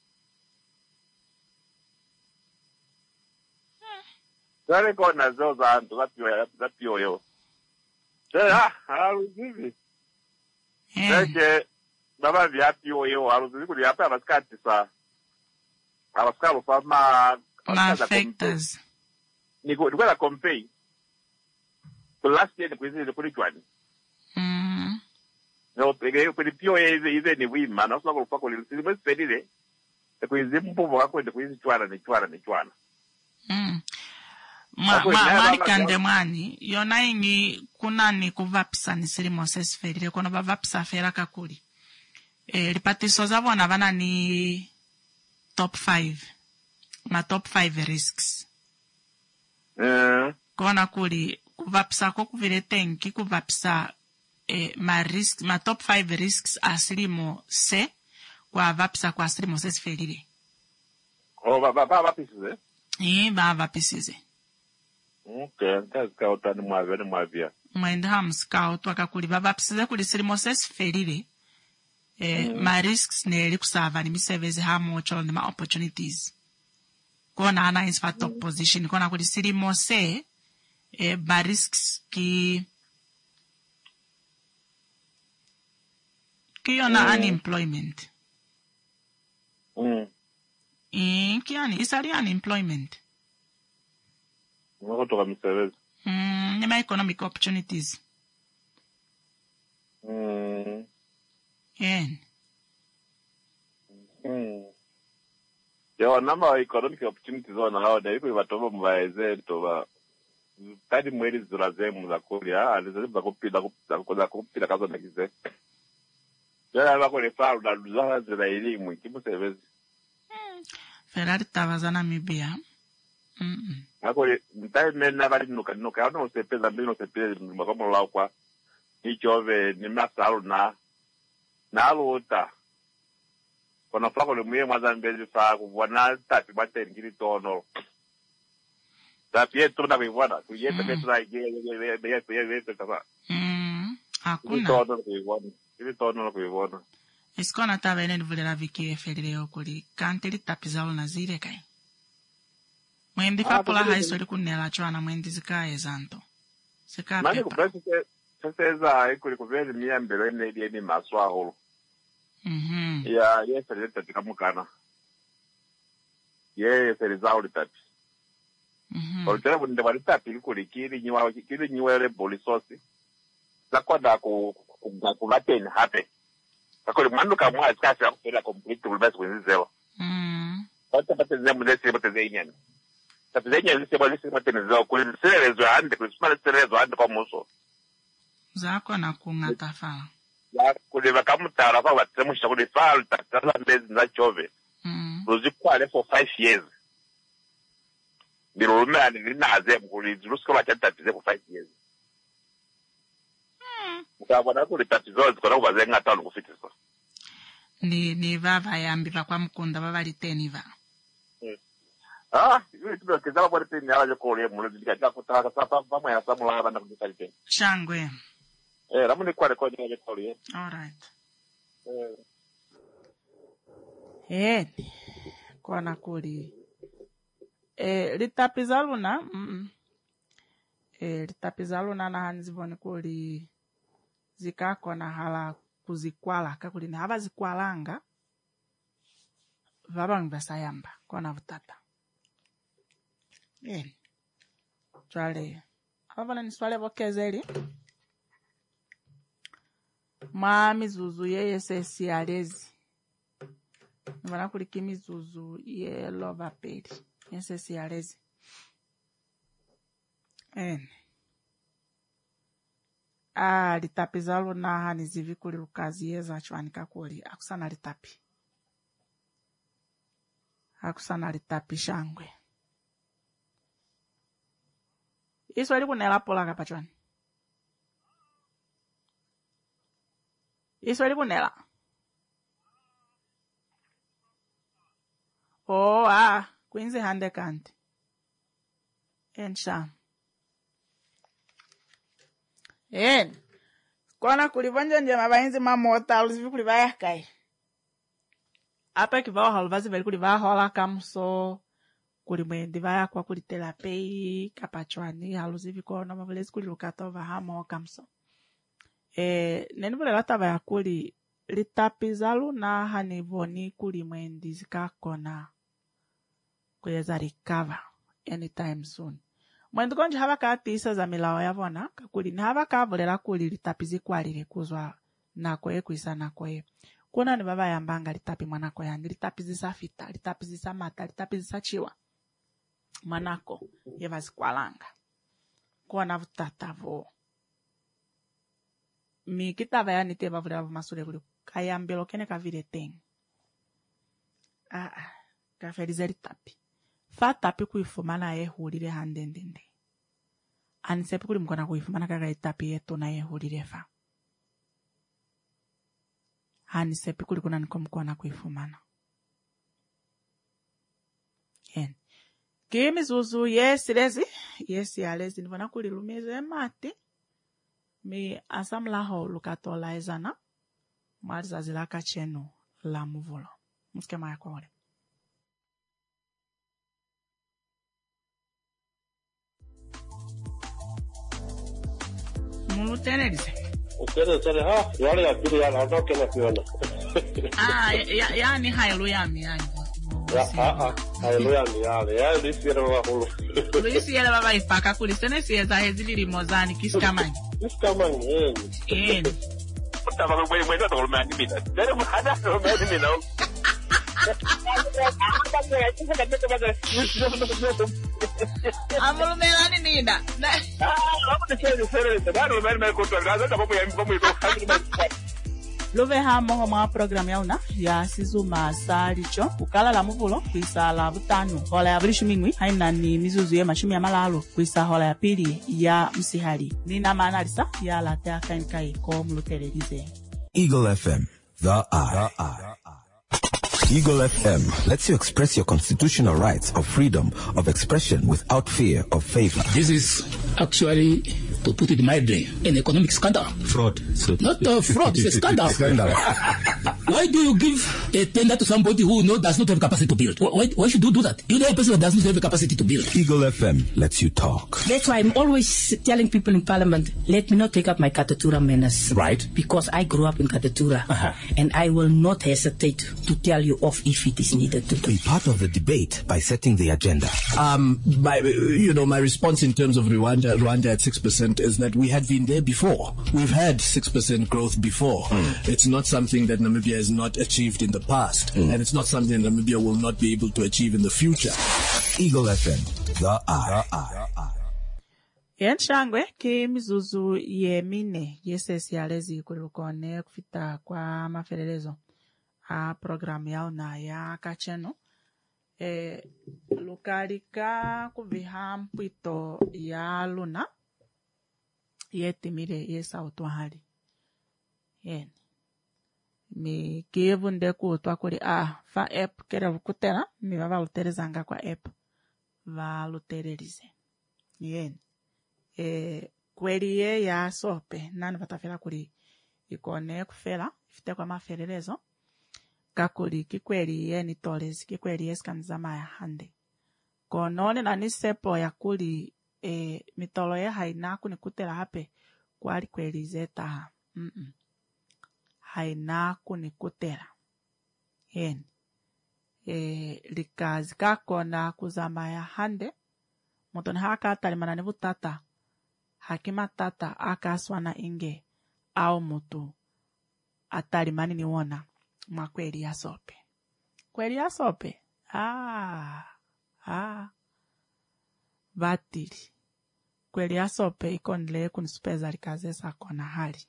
Dale kona zoza antu zapio zapio yo eh haruzivi And Seke baba vyapio yo haruzivi kuli hapa abaskati sa abaskalo fama my factors. niko niko la compay to last year kwa hizo kuli twani Mm. no pege kuli pio hizo hizo ni wima na sio kwa kuli sisi spedile kwa hizo mpovo wako kwa hizo twara ni twara ni twana Mm. Ma Ako, ma inaya mali baba kande ya- mwani yona ingi kuna ni kuvapisa ni silimo sesferire kono bavapisa fera kakuli. Eh lipatiso za bona bana ni top five. Ma top five risks. eh Kona kuli kuvapisa ko kuvile tenki kuvapisa eh ma risk ma top five risks asilimo se kwa vapisa kwa asilimo sesferire. oh baba baba pisize Eh ba vapisize. okay kazi ka utani mwavya ni mwavya Mwenda ham scout wakakuli bavapisize kuli silimo sesferire. eh mm. ma risks ne kusava ni misevezi ha mocho ni ma opportunities kona ana in fa top mm. position kona kuti siri mose eh ma risks ki ki ona mm. unemployment mm eh ki ani isari unemployment ngoko to misevezi mm ni ma economic opportunities mm yeah mm yo nama economic opportunities on how they ko batoba mubaeze to ba tadi mwezi zuraze muzakulia alizoba kupida kupida kupida kazo nakize yala bako le faru da luzala zira elimu kimusevezi Ferrari tavazana mibia mm ako mtai mena bali nuka nuka no sepeza mbino sepeza mbakomo la kwa nichove ni masalu na na lota kona flako le muye mazambezi fa kubona tapi bate ngiri tono tapi yetu na kuibona kuyeta betu na ye ye ye ye ye tata mm hakuna tono kuibona ili tono kuibona iskona tavene ndivulera viki ferire okuli kanteli tapizalo na zire kai mwendi fapula haiso likunela chwana mwendi zikaye zanto sika pepa mani kubrasi seseza ikuli kuveli miya mbele ene ili eni maswa hulu mhm ya ye ferire tati kamukana ye ferire zao li tati mhm olutele bunde wali tapi likuli kili nyiwa kili nyiwele boli sosi zakwada ku kulateni hape akoli mwandu kamwa askasi akupela complete ulbasi kwenzizewa mhm wata pate zemu zesi bote zenyani tapi zenyani zesi bote zesi bote zenyani kuli serezo ande kuli smale serezo ande kwa muso zako na kungata fala ya kuli wakamutara kwa watemusha kuli falta tala mbezi za chove mhm rozi kwa le for five years biro lumani lina hazemu kuli zirusko wachata tize for five years mukabona kuli tatizo zikona kubazenga tano kufikisa ni ni vava yambi vakwa mkunda vava liteni va ah yule tibo kizaba kwa liteni ala jokole mulo dikata kutaka sapa pamwe ya samula bana kudikalipe shangwe eh ramuni kwa rekodi ya jokole all right eh eh kona kuli eh litapizaluna mm eh litapizaluna na hanzivoni kuli zikako na hala kuzikwala kakuli ni hava zikwalanga vabangu basayamba kona vutata eh twale avana ni swale vokezeli ma mizuzu ye sesi alezi nivana kuliki mizuzu ye lova peli ye sesi alezi eh ah litapi zalo na hani zivi kuli lukazi yeza chwanika kuli akusana litapi akusana litapi shangwe iso likunela pola kapachwani iso likunela oh ah kwinzi hande kanti ensha en kona kulivanja nje mabainzi mamota aluzivi kulivaya kai apa kivao halvazi veli kulivaya hola kamso kulimwendi vaya kwa kulitela pei kapachwani haluzivi kona mavalezi kulilukata ova hamo kamso eh neni vule lata vaya kuli litapizalu na hanivoni kulimwendi zikakona kuyeza recover anytime soon mwendu konji hava katisa za milao yavona kakuli ni hava kavulela kuli litapizi kwalile kuzwa nakwe kuisa nakwe kuna ni baba yambanga litapi mwanako yani litapizi safita litapizi samata litapizi sachiwa manako yevazi kwalanga kwa na vutatavo mi kitava yani teva vulela vumasule kuli kayambelo kene kavile teng ah ah kafelize litapi fatapi kuifumana ye hulile handendende anisepi kuli mkona kuifumana kaka itapi yetu na ye hulile fa anisepi kuli kuna niko mkona kuifumana yen kimi zuzu yesi lezi yesi ya lezi nivona kuli lumize mati mi asamla ho lukatola ezana mwalizazi laka chenu la muvulo. Msike maya kwa wale. Mulutenelise. Utenelise, ha? Yale ya pili ya naoke na kiona. Ah, ya, ya ni haleluya mi yani. Ya, ah, ah, haleluya mi yale. Ya, lisi yele wa hulu. Lisi yele baba ifaka kulisene siyeza hezili limozani kisikamani. Kisikamani, eh. Eh. Utava kwa mwe mwe ndo kulumani mina. Dere muhada kulumani mina. Amulumelani nida. Ah, vamos deixar de ser, claro, mas mas controlado, tá bom, vamos ir. Love hamo homa program ya una ya sizuma salicho ukala la muvulo kwisa la butano hola ya bulishu mingwi haina ni mizuzu ya mashumi ya malalo kwisa hola ya pili ya msihali nina maana alisa ya la tea kainkai ko mulutelelize. Eagle F M, the eye. Eagle F M lets you express your constitutional rights of freedom of expression without fear of favor. This is actually, to put it mildly, an economic scandal. Fraud. So Not a fraud, it's a scandal. Scandal. Why do you give a tender to somebody who no, does not have capacity to build? Why, why should you do that? You know a person that does not have the capacity to build. Eagle F M lets you talk. That's why I'm always telling people in Parliament, let me not take up my Katatura menace. Right. Because I grew up in Katatura. Uh-huh. And I will not hesitate to tell you off if it is needed to. Be part of the debate by setting the agenda. Um, my, you know, my response in terms of Rwanda, Rwanda at six percent is that we had been there before. We've had six percent growth before. Mm. It's not something that Namibia has not achieved in the past. Mm. And it's not something Namibia will not be able to achieve in the future. Eagle F M, the eye. Yenshangwe ki mizuzu ye mine yesesi alezi kulukone kufita kwa maferelezo. A program ya una ya kacheno e lukalika kuviha mpwito ya luna yetimire yesa utwahali yen mi kivunde kutwa kuri a fa app kera vukutera mi vava luterezanga kwa app va lutererize yen e kweli ye ya sope nani vatafela kuri ikone kufela ifite kwa maferelezo kakuli kikweli ye ni tolezi kikweli ye skanzama ya hande konone na nisepo ya kuli e, mitolo ye haina kuni kutela hape kwali kweli zeta mm -mm. haina kuni kutela yen e, likazi kakona kuzama ya hande motoni haka atalimana nivu tata hakima tata akaswana inge au mutu atalimani ni wona mwa kweli ya sope. Kweli ya sope? Ah, ah. Batili. Kweli ya sope ikonile kunisupeza likaze sa kona hali.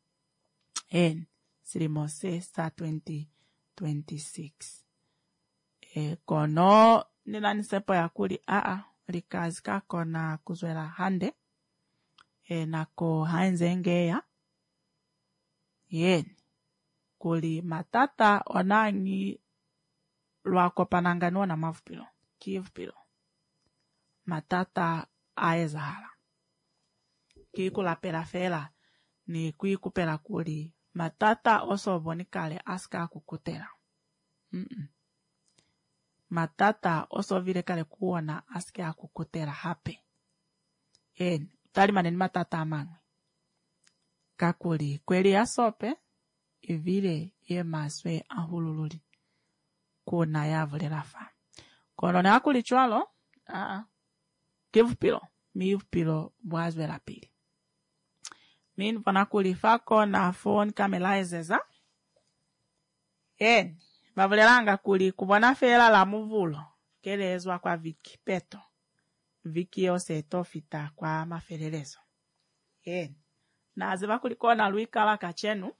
En, silimose sa twenty twenty-six. E, kono nina nisepo ya kuli aa, likazi ka kona kuzwela hande. E, nako haenze ya. Yen. Kuli matata onangi lwako pananganua na mavupilo. Kivupilo. Matata aezahala. Kikula pela fela ni kuikupela kuli. Matata oso bonikale aska kukutela. Mm -mm. Matata oso vile kale kuona aska kukutela hape. En, tali maneni matata amangwe. Kakuli kweli ya sope. Ivile ye maswe ahulululi kuna yavule lafa kono na akuli chwalo aa kivupilo mivupilo bwazwe la pili min vana kulifako na phone kamela ezeza en bavulelanga kuli kubona fela la muvulo kelezwa kwa viki peto viki yose tofita kwa maferelezo en naziva kulikona luikala kachenu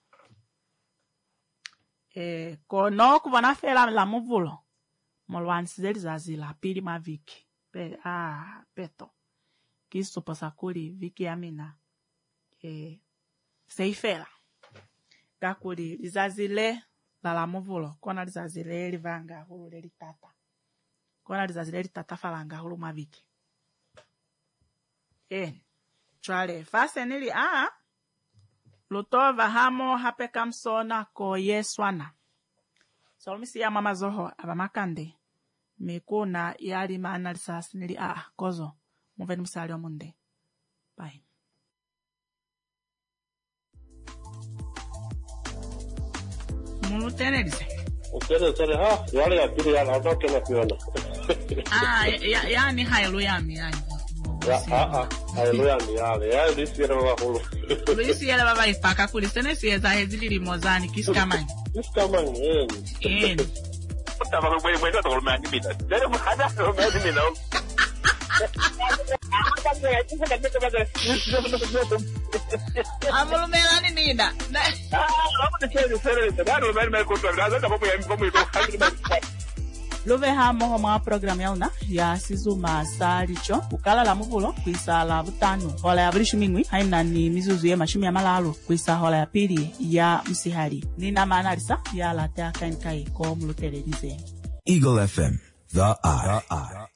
e kono kubona fela la muvulo molwanisizeli zazila pili maviki pe ah peto kiso pasakuli viki amina e seifela kakuli lizazile la la muvulo kona lizazile livanga hulu litata kona lizazile litata falanga hulu maviki e chwale fase nili ah Lutova hamo hape kamsona ko yeswana. So misi ya mama zoho abamakande. Mekuna yali maanalisa sinili a kozo. Muveni msali wa munde. Bye. Mulu tenelise. Utere tere ha, yale ya pili ya na kena kiona. Ah, ya ya ni haleluya mi yani. Ya ah ah, haleluya mi yale. Ya disi ya baba hulu. Disi ya baba ipaka kulisene sieza hezili limozani kiskamani. Kiskamani eh. Eh. Tava no meio meio do meu anime. Dele uma cada no meu anime não. Amolo melani nida. Ah, vamos deixar de ser isso. Não, mas me controlar, tá bom, vamos ir. Love hamo ma programa yauna ya sizuma salicho ukala la muvulo kwisa la butano hola ya brishu mingwi haina ni mizuzu ya mashimi ya malalo kwisa hola ya pili ya msihari nina maanalisa ya la ta kankai ko mulutelerize Eagle F M, the eye.